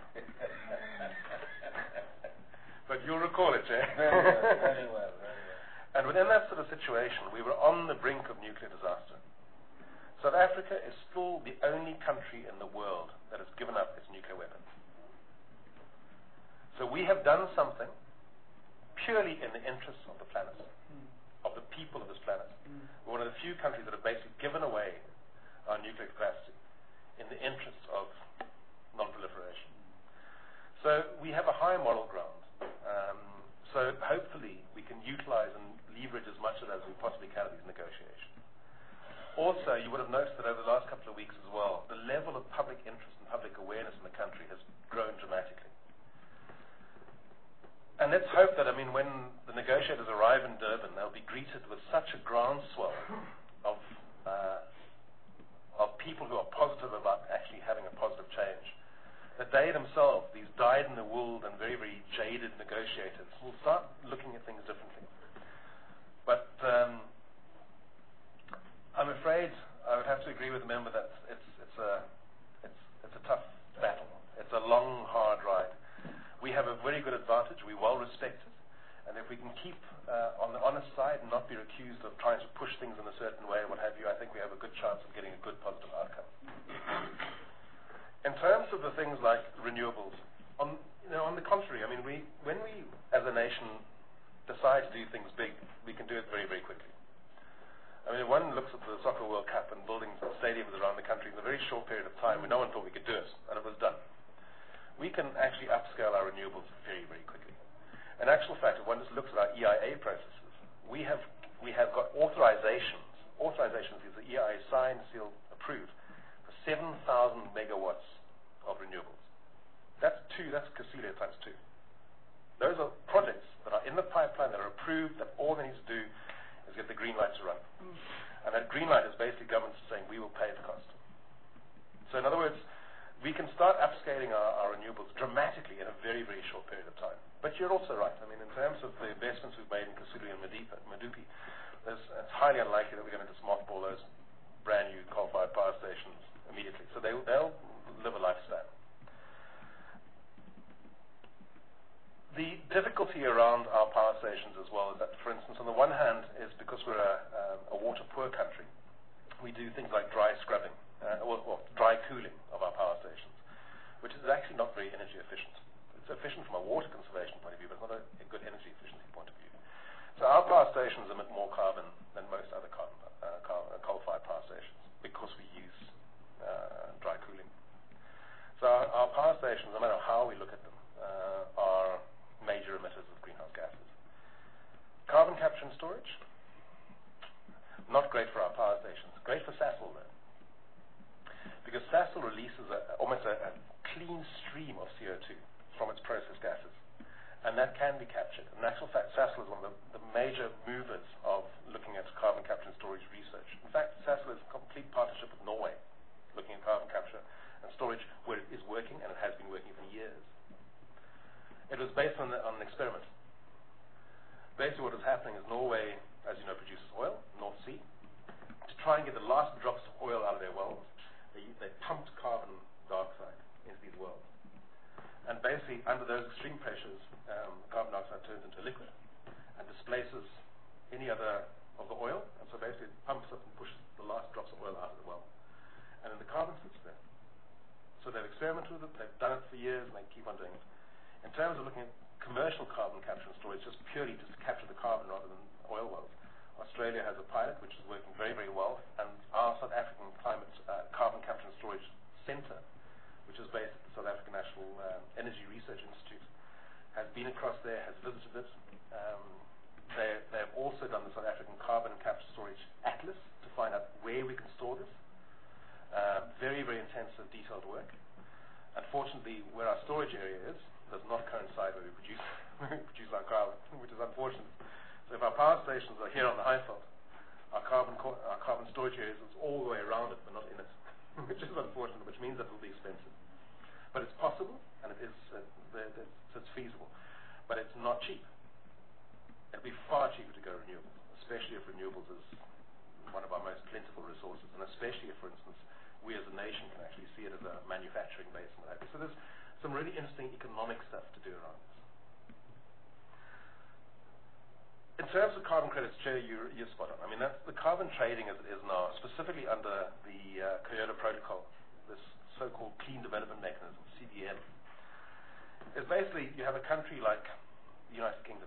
Speaker 3: But you'll recall it, Jay.
Speaker 2: Very well, very well, very well.
Speaker 3: And within that sort of situation, we were on the brink of nuclear disaster. South Africa is still the only country in the world that has given up its nuclear weapons. So we have done something purely in the interests of the planet, mm. of the people of this planet. Mm. We're one of the few countries that have basically given away our nuclear capacity in the interests of non-proliferation. So we have a high moral ground. Um, so hopefully we can utilize and leverage as much of that as we possibly can of these negotiations. Also, you would have noticed that over the last couple of weeks as well, the level of public interest and public awareness in the country has grown dramatically. And let's hope that, I mean, when the negotiators arrive in Durban, they'll be greeted with such a groundswell of uh, of people who are positive about actually having a positive change, that they themselves, these dyed-in-the-wool and very, very jaded negotiators, will start looking at things differently. But um, I'm afraid I would have to agree with the member that it's, it's, a, it's, it's a tough battle. It's a long, hard ride. We have a very good advantage. We're well respected. And if we can keep uh, on the honest side and not be accused of trying to push things in a certain way, what have you, I think we have a good chance of getting a good positive outcome. In terms of the things like renewables, on, you know, on the contrary, I mean, we, when we as a nation decide to do things big, we can do it very, very quickly. I mean, if one looks at the Soccer World Cup and buildings and stadiums around the country in a very short period of time, when no one thought we could do it, and it was done. We can actually upscale our renewables very, very quickly. In actual fact, if one just looks at our E I A processes, we have we have got authorizations. Authorizations is the E I A signed, sealed, approved for seven thousand megawatts of renewables. That's two. That's Kasilia times two. Those are projects that are in the pipeline that are approved. That all they need to do is get the green light to run, mm. and that green light is basically government saying we will pay the cost. So in other words, we can start upscaling our, our renewables dramatically in a very, very short period of time. But you're also right. I mean, in terms of the investments we've made in Kasutu and Medupi, it's highly unlikely that we're going to just mothball those brand new coal-fired power stations immediately. So they, they'll live a lifespan. The difficulty around our power stations as well is that, for instance, on the one hand, is because we're a, um, a water-poor country, we do things like dry scrubbing. Uh, or, or dry cooling of our power stations, which is actually not very energy efficient. It's efficient from a water conservation point of view, but not a, a good energy efficiency point of view. So our power stations emit more carbon than most other carbon, uh, car, uh, coal-fired power stations because we use uh, dry cooling. So our, our power stations, no matter how we look at them, uh, are major emitters of greenhouse gases. Carbon capture and storage, not great for our power stations. Great for Sasol, though. Because Sasol releases a, almost a, a clean stream of C O two from its process gases. And that can be captured. In actual fact, Sasol is one of the, the major movers of looking at carbon capture and storage research. In fact, Sasol is a complete partnership with Norway, looking at carbon capture and storage, where it is working, and it has been working for years. It was based on, the, on an experiment. Basically what was happening is Norway, as you know, produces oil, North Sea. To try and get the last drops of oil out of their wells, They, they pumped carbon dioxide into these wells. And basically, under those extreme pressures, um, carbon dioxide turns into liquid and displaces any other of the oil. And so basically, it pumps up and pushes the last drops of oil out of the well. And then the carbon sits there. So they've experimented with it, they've done it for years, and they keep on doing it. In terms of looking at commercial carbon capture and storage, just purely just to capture the carbon rather than oil wells. Australia has a pilot which is working very, very well, and our South African Climate uh, Carbon Capture and Storage Centre, which is based at the South African National uh, Energy Research Institute, has been across there, has visited it. Um, they, they have also done the South African Carbon Capture Storage Atlas to find out where we can store this. Uh, very, very intensive, detailed work. Unfortunately, where our storage area is, does not coincide where we produce, produce our carbon, which is unfortunate. So if our power stations are here on the Highveld, our carbon co- our carbon storage areas is all the way around it, but not in it, which is unfortunate, which means that it will be expensive. But it's possible, and it is uh, the, the, so it's feasible, but it's not cheap. It'd be far cheaper to go renewables, especially if renewables is one of our most plentiful resources, and especially if, for instance, we as a nation can actually see it as a manufacturing base and what have you. So there's some really interesting economic stuff to do around this. In terms of carbon credits, Chair, you're, you're spot on. I mean, that's the carbon trading as it is now, specifically under the uh, Kyoto Protocol, this so-called Clean Development Mechanism, C D M, is basically you have a country like the United Kingdom,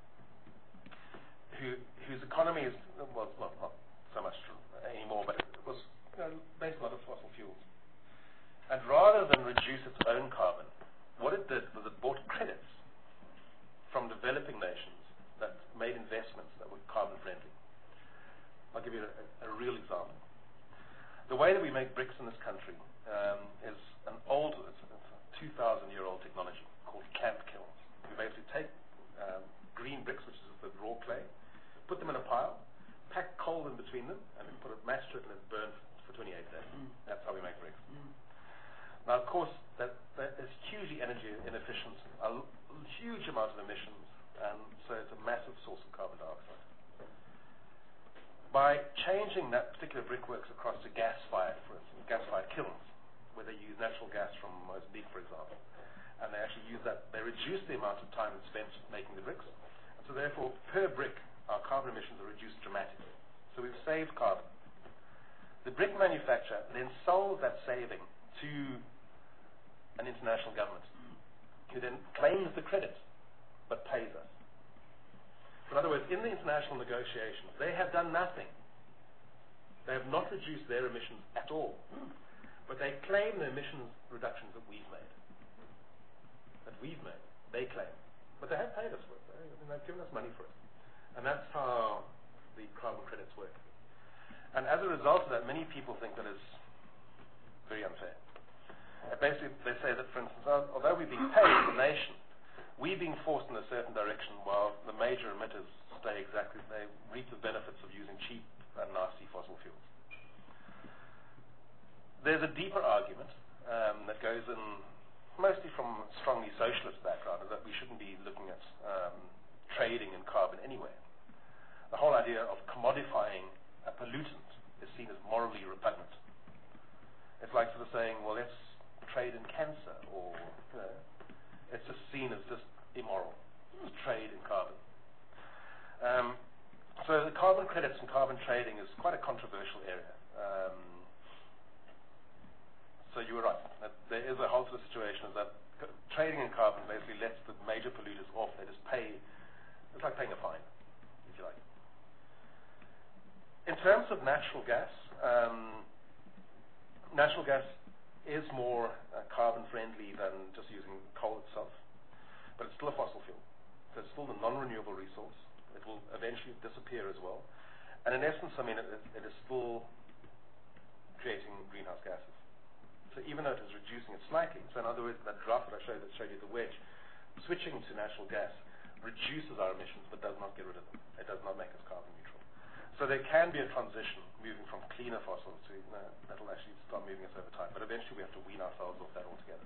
Speaker 3: who, whose economy is, well, well, not so much anymore, but it was you know, based on other fossil fuels. And rather than reduce its own carbon, what it did was it bought credits from developing nations that made investments that were carbon friendly. I'll give you a, a real example. The way that we make bricks in this country um, is an old, it's a two thousand year old technology called camp kilns. We basically take um, green bricks, which is the raw clay, put them in a pile, pack coal in between them, and then put a match to it and it's burned for twenty-eight days. Mm. That's how we make bricks. Mm. Now, of course, that, that is hugely energy inefficient, a l- huge amount of emissions, and so it's a massive source of carbon dioxide. By changing that particular brickworks across to gas-fired, for instance, gas-fired kilns, where they use natural gas from Mozambique, for example, and they actually use that, they reduce the amount of time spent making the bricks, and so therefore, per brick, our carbon emissions are reduced dramatically. So we've saved carbon. The brick manufacturer then sells that saving to an international government, who then claims the credit, but pays us. In other words, in the international negotiations, they have done nothing. They have not reduced their emissions at all, but they claim the emissions reductions that we've made. That we've made, they claim. But they have paid us for it. They, I mean, they've given us money for it. And that's how the carbon credits work. And as a result of that, many people think that it's very unfair. And basically, they say that, for instance, although we're being paid as a nation, we're being forced in a certain direction while the major emitters stay exactly, they reap the benefits of using cheap and nasty fossil fuels. There's a deeper argument um, that goes in mostly from a strongly socialist background, is that we shouldn't be looking at um, trading in carbon anyway. The whole idea of commodifying a pollutant is seen as morally repugnant. It's like sort of saying, well, let's trade in cancer, or you know, it's just seen as just immoral. Let's trade in carbon. Um, so the carbon credits and carbon trading is quite a controversial area. Um, so you were right. That there is a whole sort of situation is that c- trading in carbon basically lets the major polluters off. They just pay. It's like paying a fine, if you like. In terms of natural gas, um, natural gas is more uh, carbon friendly than just using coal itself, but it's still a fossil fuel. So it's still a non-renewable resource. It will eventually disappear as well. And in essence, I mean, it, it is still creating greenhouse gases. So even though it is reducing it slightly, so in other words, that graph that I showed, that showed you the wedge, switching to natural gas reduces our emissions but does not get rid of them. It does not make us carbon neutral. So there can be a transition moving from cleaner fossils to, you know, that'll actually start moving us over time. But eventually we have to wean ourselves off that altogether.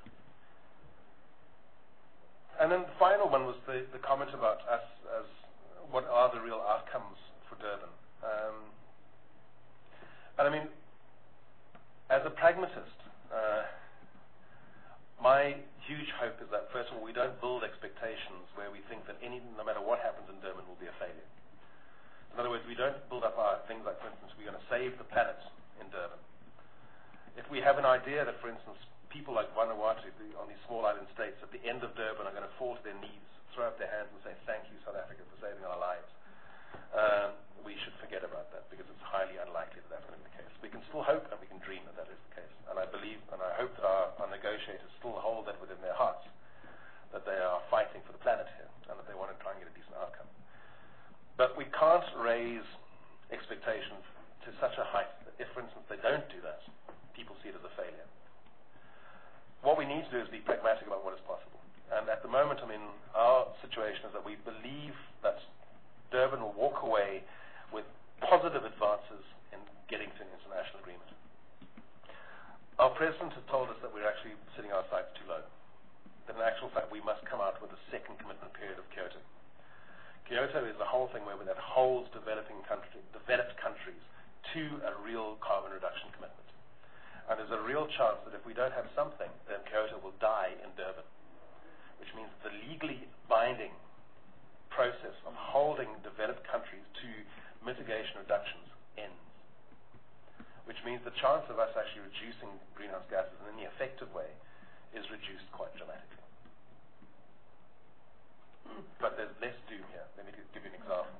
Speaker 3: And then the final one was the, the comment about us as what are the real outcomes for Durban. Um, and I mean, as a pragmatist, uh, my huge hope is that, first of all, we don't build expectations where we think that any, no matter what happens in Durban will be a failure. In other words, we don't build up our things like, for instance, we're going to save the planet in Durban. If we have an idea that, for instance, people like Vanuatu the, on these small island states at the end of Durban are going to fall to their knees, throw up their hands and say, thank you, South Africa, for saving our lives. Um, we should forget about that because it's highly unlikely that that's going to be the case. We can still hope and we can dream that that is the case. And I believe and I hope that our, our negotiators still hold that within their hearts, that they are fighting for the planet here and that they want to try and get a decent outcome. But we can't raise expectations to such a height that if, for instance, they don't do that, people see it as a failure. What we need to do is be pragmatic about what is possible. And at the moment, I mean, our situation is that we believe that Durban will walk away with positive advances in getting to an international agreement. Our president has told us that we're actually setting our sights too low. That in actual fact, we must come out with a second commitment period of Kyoto. Kyoto is the whole thing where that holds developing country, developed countries to a real carbon reduction commitment. And there's a real chance that if we don't have something, then Kyoto will die in Durban, which means the legally binding process of holding developed countries to mitigation reductions ends, which means the chance of us actually reducing greenhouse gases in any effective way is reduced quite dramatically. But there's less doom here. Let me give you an example.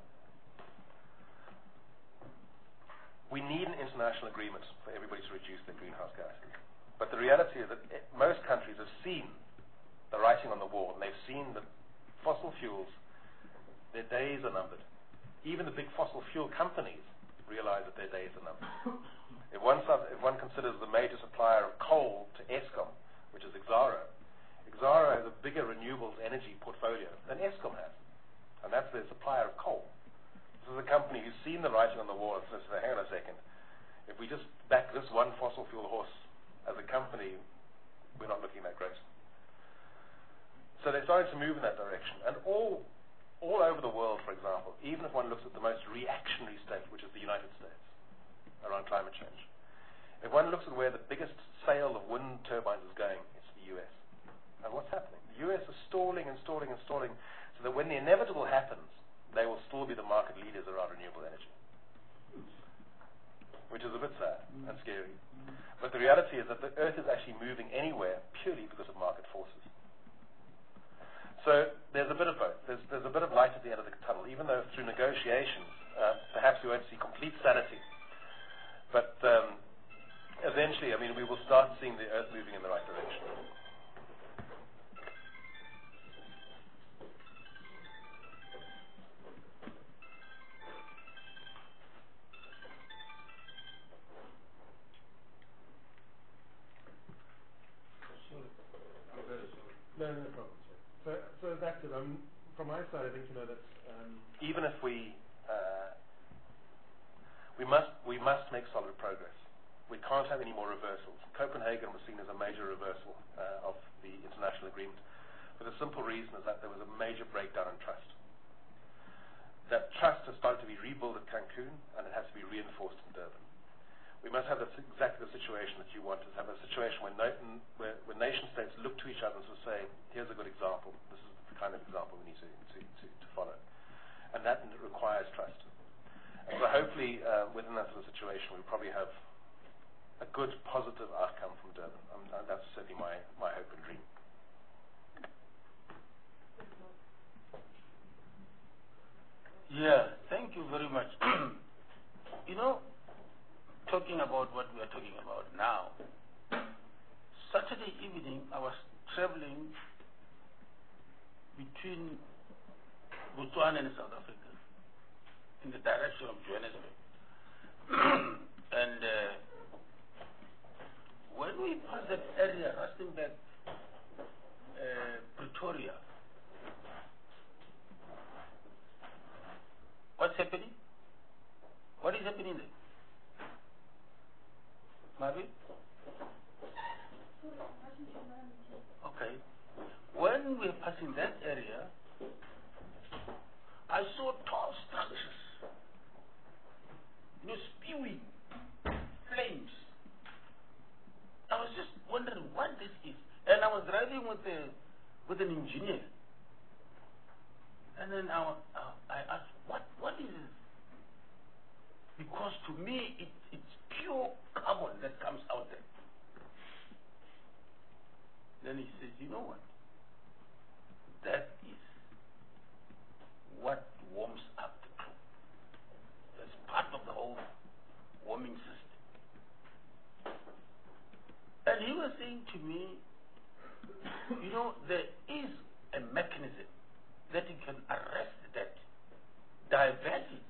Speaker 3: We need an international agreement for everybody to reduce their greenhouse gases. But the reality is that it, most countries have seen the writing on the wall, and they've seen that fossil fuels, their days are numbered. Even the big fossil fuel companies realize that their days are numbered. If one, if one considers the major supplier of coal to Eskom, which is Exxaro, Exxaro has a bigger renewables energy portfolio than Eskom has, and that's their supplier of coal. This is a company who's seen the writing on the wall and says, hang on a second, if we just back this one fossil fuel horse as a company, we're not looking that great. So they're starting to move in that direction. And all, all over the world, for example, even if one looks at the most reactionary state, which is the United States, around climate change, if one looks at where the biggest sale of wind turbines is going, it's the U S. And what's happening? The U S is stalling and stalling and stalling, so that when the inevitable happens, they will still be the market leaders around renewable energy, which is a bit sad and scary. But the reality is that the Earth is actually moving anywhere purely because of market forces. So there's a bit of both. There's, there's a bit of light at the end of the tunnel, even though through negotiations, uh, perhaps we won't see complete sanity. But um, eventually, I mean, we will start seeing the Earth moving in the right direction.
Speaker 7: No, no problem, sir. So, so that's it. Um, from my side, I think you know that um,
Speaker 3: even if we uh, we must we must make solid progress. We can't have any more reversals. Copenhagen was seen as a major reversal uh, of the international agreement, for the simple reason is that there was a major breakdown in trust. That trust has started to be rebuilt at Cancun, and it has to be reinforced in Durban. We must have that's exactly the situation that you want, is have a situation where, no, where, where nation states look to each other and sort of say, here's a good example, this is the kind of example we need to, to, to, to follow. And that requires trust. And so hopefully uh, within that sort of situation we'll probably have a good positive outcome from Durban. Um, and that's certainly my, my hope and dream.
Speaker 5: Yeah, thank you very much. You know, talking about what we are talking about now, Saturday evening I was traveling between Botswana and South Africa in the direction of Johannesburg. And uh, when we passed that area, Rustenburg, uh, Pretoria, what's happening? What is happening there? Marvin? Okay. When we were passing that area, I saw tall structures, you know, spewing flames. I was just wondering what this is. And I was driving with a with an engineer. And then I, uh, I asked, what what is this? Because to me, it, it's pure carbon that comes out there. You know what? That is what warms up the crew. That's part of the whole warming system. And he was saying to me, you know, there is a mechanism that you can arrest that, divert it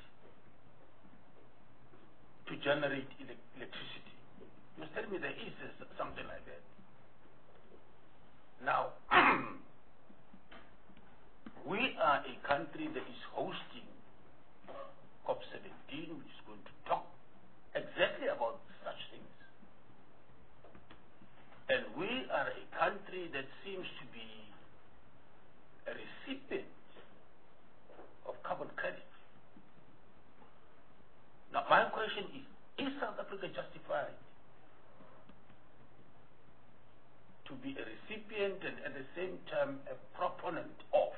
Speaker 5: to generate ele- electricity. He was telling me there is uh, something like that. Now, we are a country that is hosting COP seventeen, which is going to talk exactly about such things. And we are a country that seems to be a recipient of carbon credit. Now, my question is, is South Africa justified to be a recipient and at the same time a proponent of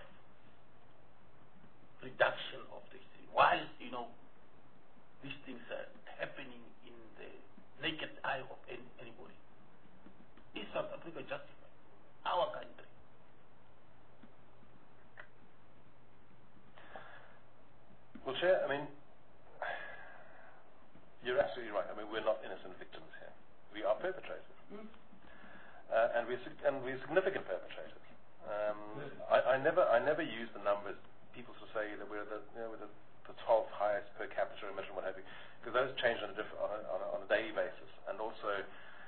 Speaker 5: reduction of this thing, whilst, you know, these things are happening in the naked eye of any, anybody? Is South Africa justified? Our country.
Speaker 3: Well, Chair, I mean, you're absolutely right. I mean, we're not innocent victims here. We are perpetrators. Mm. Uh, and, we're, and we're significant perpetrators. Um, really? I, I never I never use the numbers, people to say that we're the, you know, we're the, the twelfth highest per capita emitter and what have you, because those change on a, diff- on a, on a, on a daily basis. And also,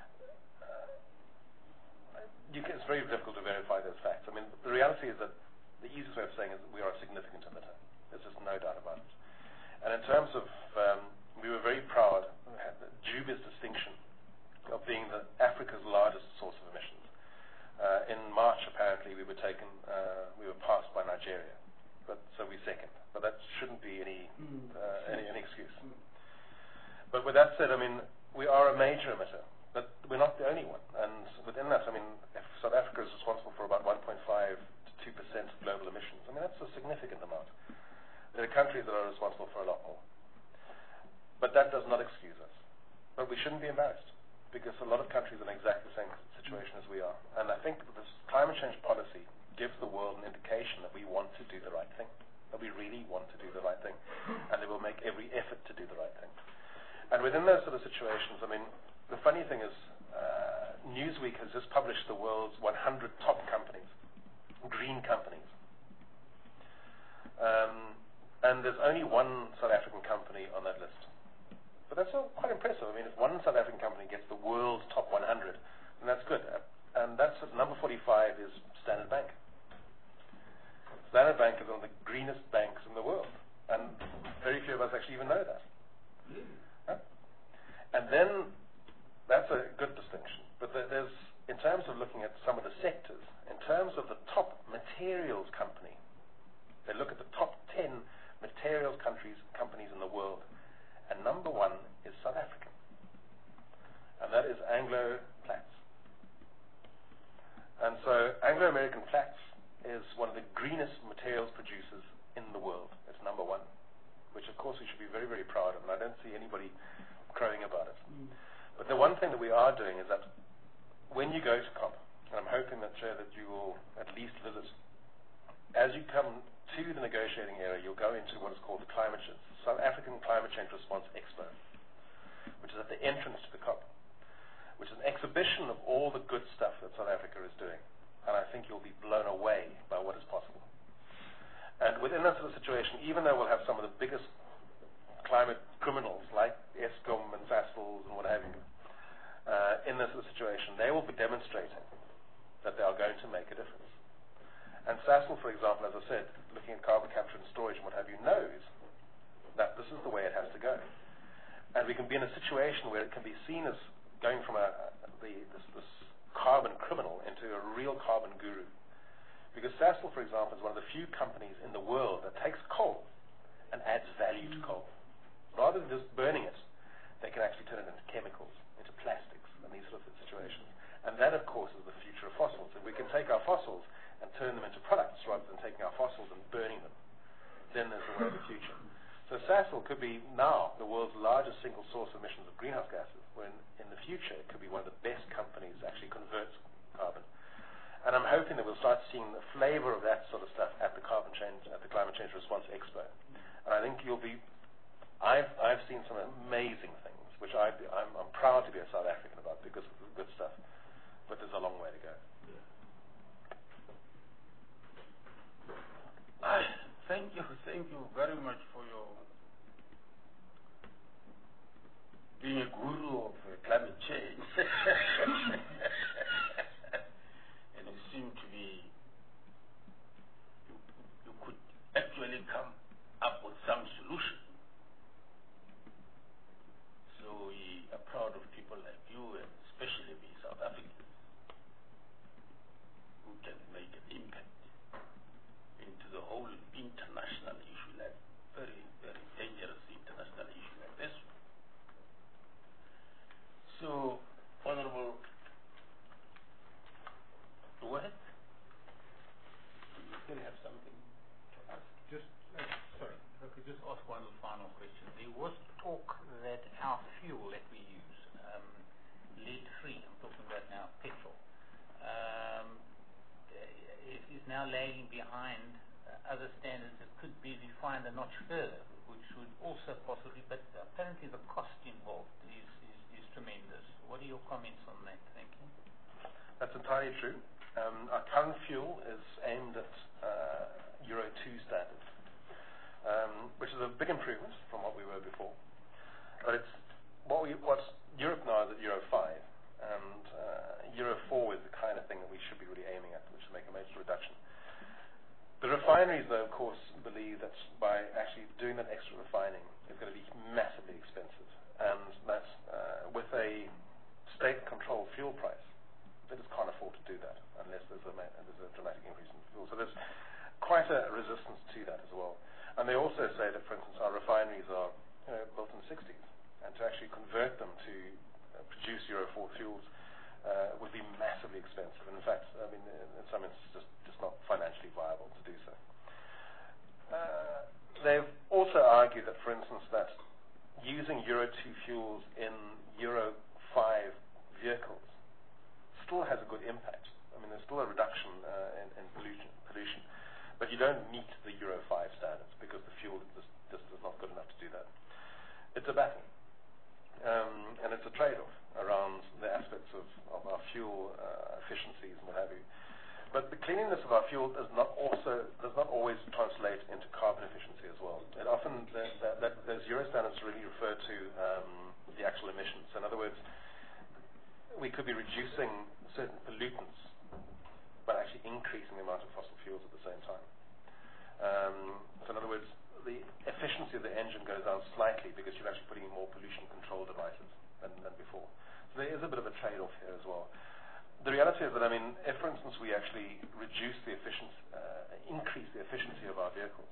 Speaker 3: uh, you can, it's very difficult to verify those facts. I mean, the reality is that the easiest way of saying is that we are a significant emitter. There's just no doubt about it. And in terms of, um, we were very proud, we had the dubious distinction of being the Africa's largest source of emissions. Uh, in March, apparently, we were taken, uh, we were passed by Nigeria, but so we second. But that shouldn't be any uh, any, any excuse. But with that said, I mean, we are a major emitter, but we're not the only one. And within that, I mean, if South Africa is responsible for about one point five to two percent of global emissions, I mean, that's a significant amount. There are countries that are responsible for a lot more. But that does not excuse us. But we shouldn't be embarrassed, because a lot of countries are in exactly the same situation as we are. And I think this climate change policy gives the world an indication that we want to do the right thing, that we really want to do the right thing, and they will make every effort to do the right thing. And within those sort of situations, I mean, the funny thing is, uh, Newsweek has just published the world's one hundred top companies, green companies. Um, and there's only one South African company on that list. But that's all quite impressive. I mean, if one South African company gets the world's top one hundred, then that's good. And that's at number forty-five is Standard Bank. Standard Bank is one of the greenest banks in the world. And very few of us actually even know that. Huh? And then, that's a good distinction. But there's, in terms of looking at some of the sectors, in terms of the top materials company, they look at the top ten materials countries, companies in the world, and number one is South African. And that is Anglo Platts. And so Anglo-American Platts is one of the greenest materials producers in the world. It's number one, which of course we should be very, very proud of, and I don't see anybody crowing about it. Mm. But the one thing that we are doing is that when you go to COP, and I'm hoping that, Chair, that you will at least visit, as you come to the negotiating area, you'll go into what is called the Climate Change, South African Climate Change Response Expo, which is at the entrance to the COP, which is an exhibition of all the good stuff that South Africa is doing. And I think you'll be blown away by what is possible. And within that sort of situation, even though we'll have some of the biggest climate criminals like Eskom and Sasol and what have you, uh, in this sort of situation, they will be demonstrating that they are going to make a difference. And Sasol, for example, as I said, looking at carbon capture and storage and what have you, knows that this is the way it has to go. And we can be in a situation where it can be seen as going from a, the, this, this carbon criminal into a real carbon guru. Because Sasol, for example, is one of the few companies in the world that takes coal and adds value to coal. Rather than just burning it, they can actually turn it into chemicals, into plastics, and these sort of situations. And that, of course, is the future of fossils. If we can take our fossils and turn them into products rather than taking our fossils and burning them, then there's the way of the future. So Sasol could be now the world's largest single source of emissions of greenhouse gases, when in the future it could be one of the best companies that actually converts carbon. And I'm hoping that we'll start seeing the flavor of that sort of stuff at the carbon change, at the Climate Change Response Expo. And I think you'll be, I've, I've seen some amazing things, which I, I'm, I'm proud to be a South African about because of the good stuff. But there's a long way to go.
Speaker 5: I thank you, thank you very much for your being a guru of uh, climate change. And you seem to be, you, you could actually come up with some solution. So we are proud of people like you, and especially we South Africans, who can make an impact into the whole international issue, like very, very dangerous international issue like this. So, Honorable, go ahead. You still have something to ask?
Speaker 6: Just, uh, sorry, if I could just ask one little final question. There was talk that our fuel that we use, um, lead-free, I'm talking about now petrol, um, is, is now lagging behind uh, other standards that could be refined a notch further, which would also possibly, but apparently the cost involved is, is, is tremendous. What are your comments on that? Thank you.
Speaker 3: That's entirely true. Um, our current fuel is aimed at uh, Euro two standards, um, which is a big improvement from what we were before. But it's what we what Europe now is at Euro five, and uh, Euro four is the kind of thing that we should be really aiming at, which will make a major reduction. The refineries, though, of course, believe that by actually doing that extra refining, it's going to be massively expensive, and that uh, with a state-controlled fuel price, they just can't afford to do that unless there's a, there's a dramatic increase in fuel. So there's quite a resistance to that as well. And they also say that, for instance, our refineries are you know, built in the sixties, and to actually convert them to uh, produce Euro four fuels uh, would be massively expensive. And in fact, I mean, in some instances, just, just not financially viable to do so. Uh, they've also argued that, for instance, that using Euro two fuels in Euro five vehicles still has a good impact. I mean, there's still a reduction uh, in, in pollution, pollution, but you don't meet the Euro five standards because the fuel just, just is not good enough to do that. It's a battle, um, and it's a trade-off around the aspects of, of our fuel uh, efficiencies and what have you. But the cleanliness of our fuel does not also does not always translate into carbon efficiency as well. It often that, that, that those Euro standards really refer to um, the actual emissions. So in other words, we could be reducing certain pollutants, but actually increasing the amount of fossil fuels at the same time. Um, so in other words, the efficiency of the engine goes down slightly because you're actually putting in more pollution control devices than, than before. So there is a bit of a trade-off here as well. The reality is that, I mean, if, for instance, we actually reduce the efficiency, uh, increase the efficiency of our vehicles,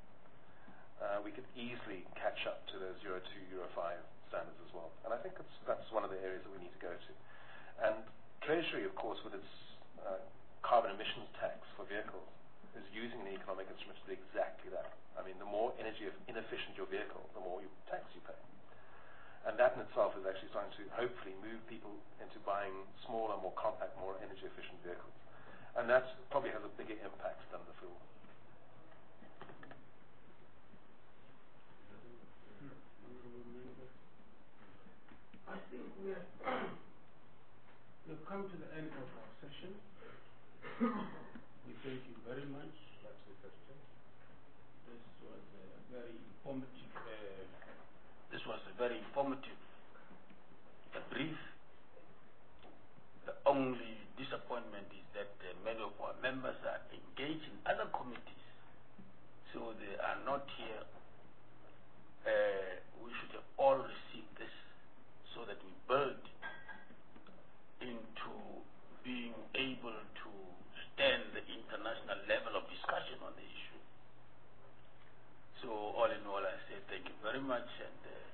Speaker 3: uh, we could easily catch up to those Euro two, Euro five standards as well. And I think that's, that's one of the areas that we need to go to. And Treasury, of course, with its uh, carbon emissions tax for vehicles, is using an economic instrument to do exactly that. I mean, the more energy inefficient your vehicle, the more you, tax you pay. And that in itself is actually starting to hopefully move people into buying smaller, more compact, more energy efficient vehicles. And that probably has a bigger impact than the fuel.
Speaker 8: I think we have, we've come to the end of our session. We thank you very much. This was a very informative. Uh,
Speaker 5: this was a very informative, a brief. The only disappointment is that uh, many of our members are engaged in other committees, so they are not here. Uh, we should have all received this so that we build into being able to stand the international level of discussion on the issue. So all in all, I say thank you very much, and uh,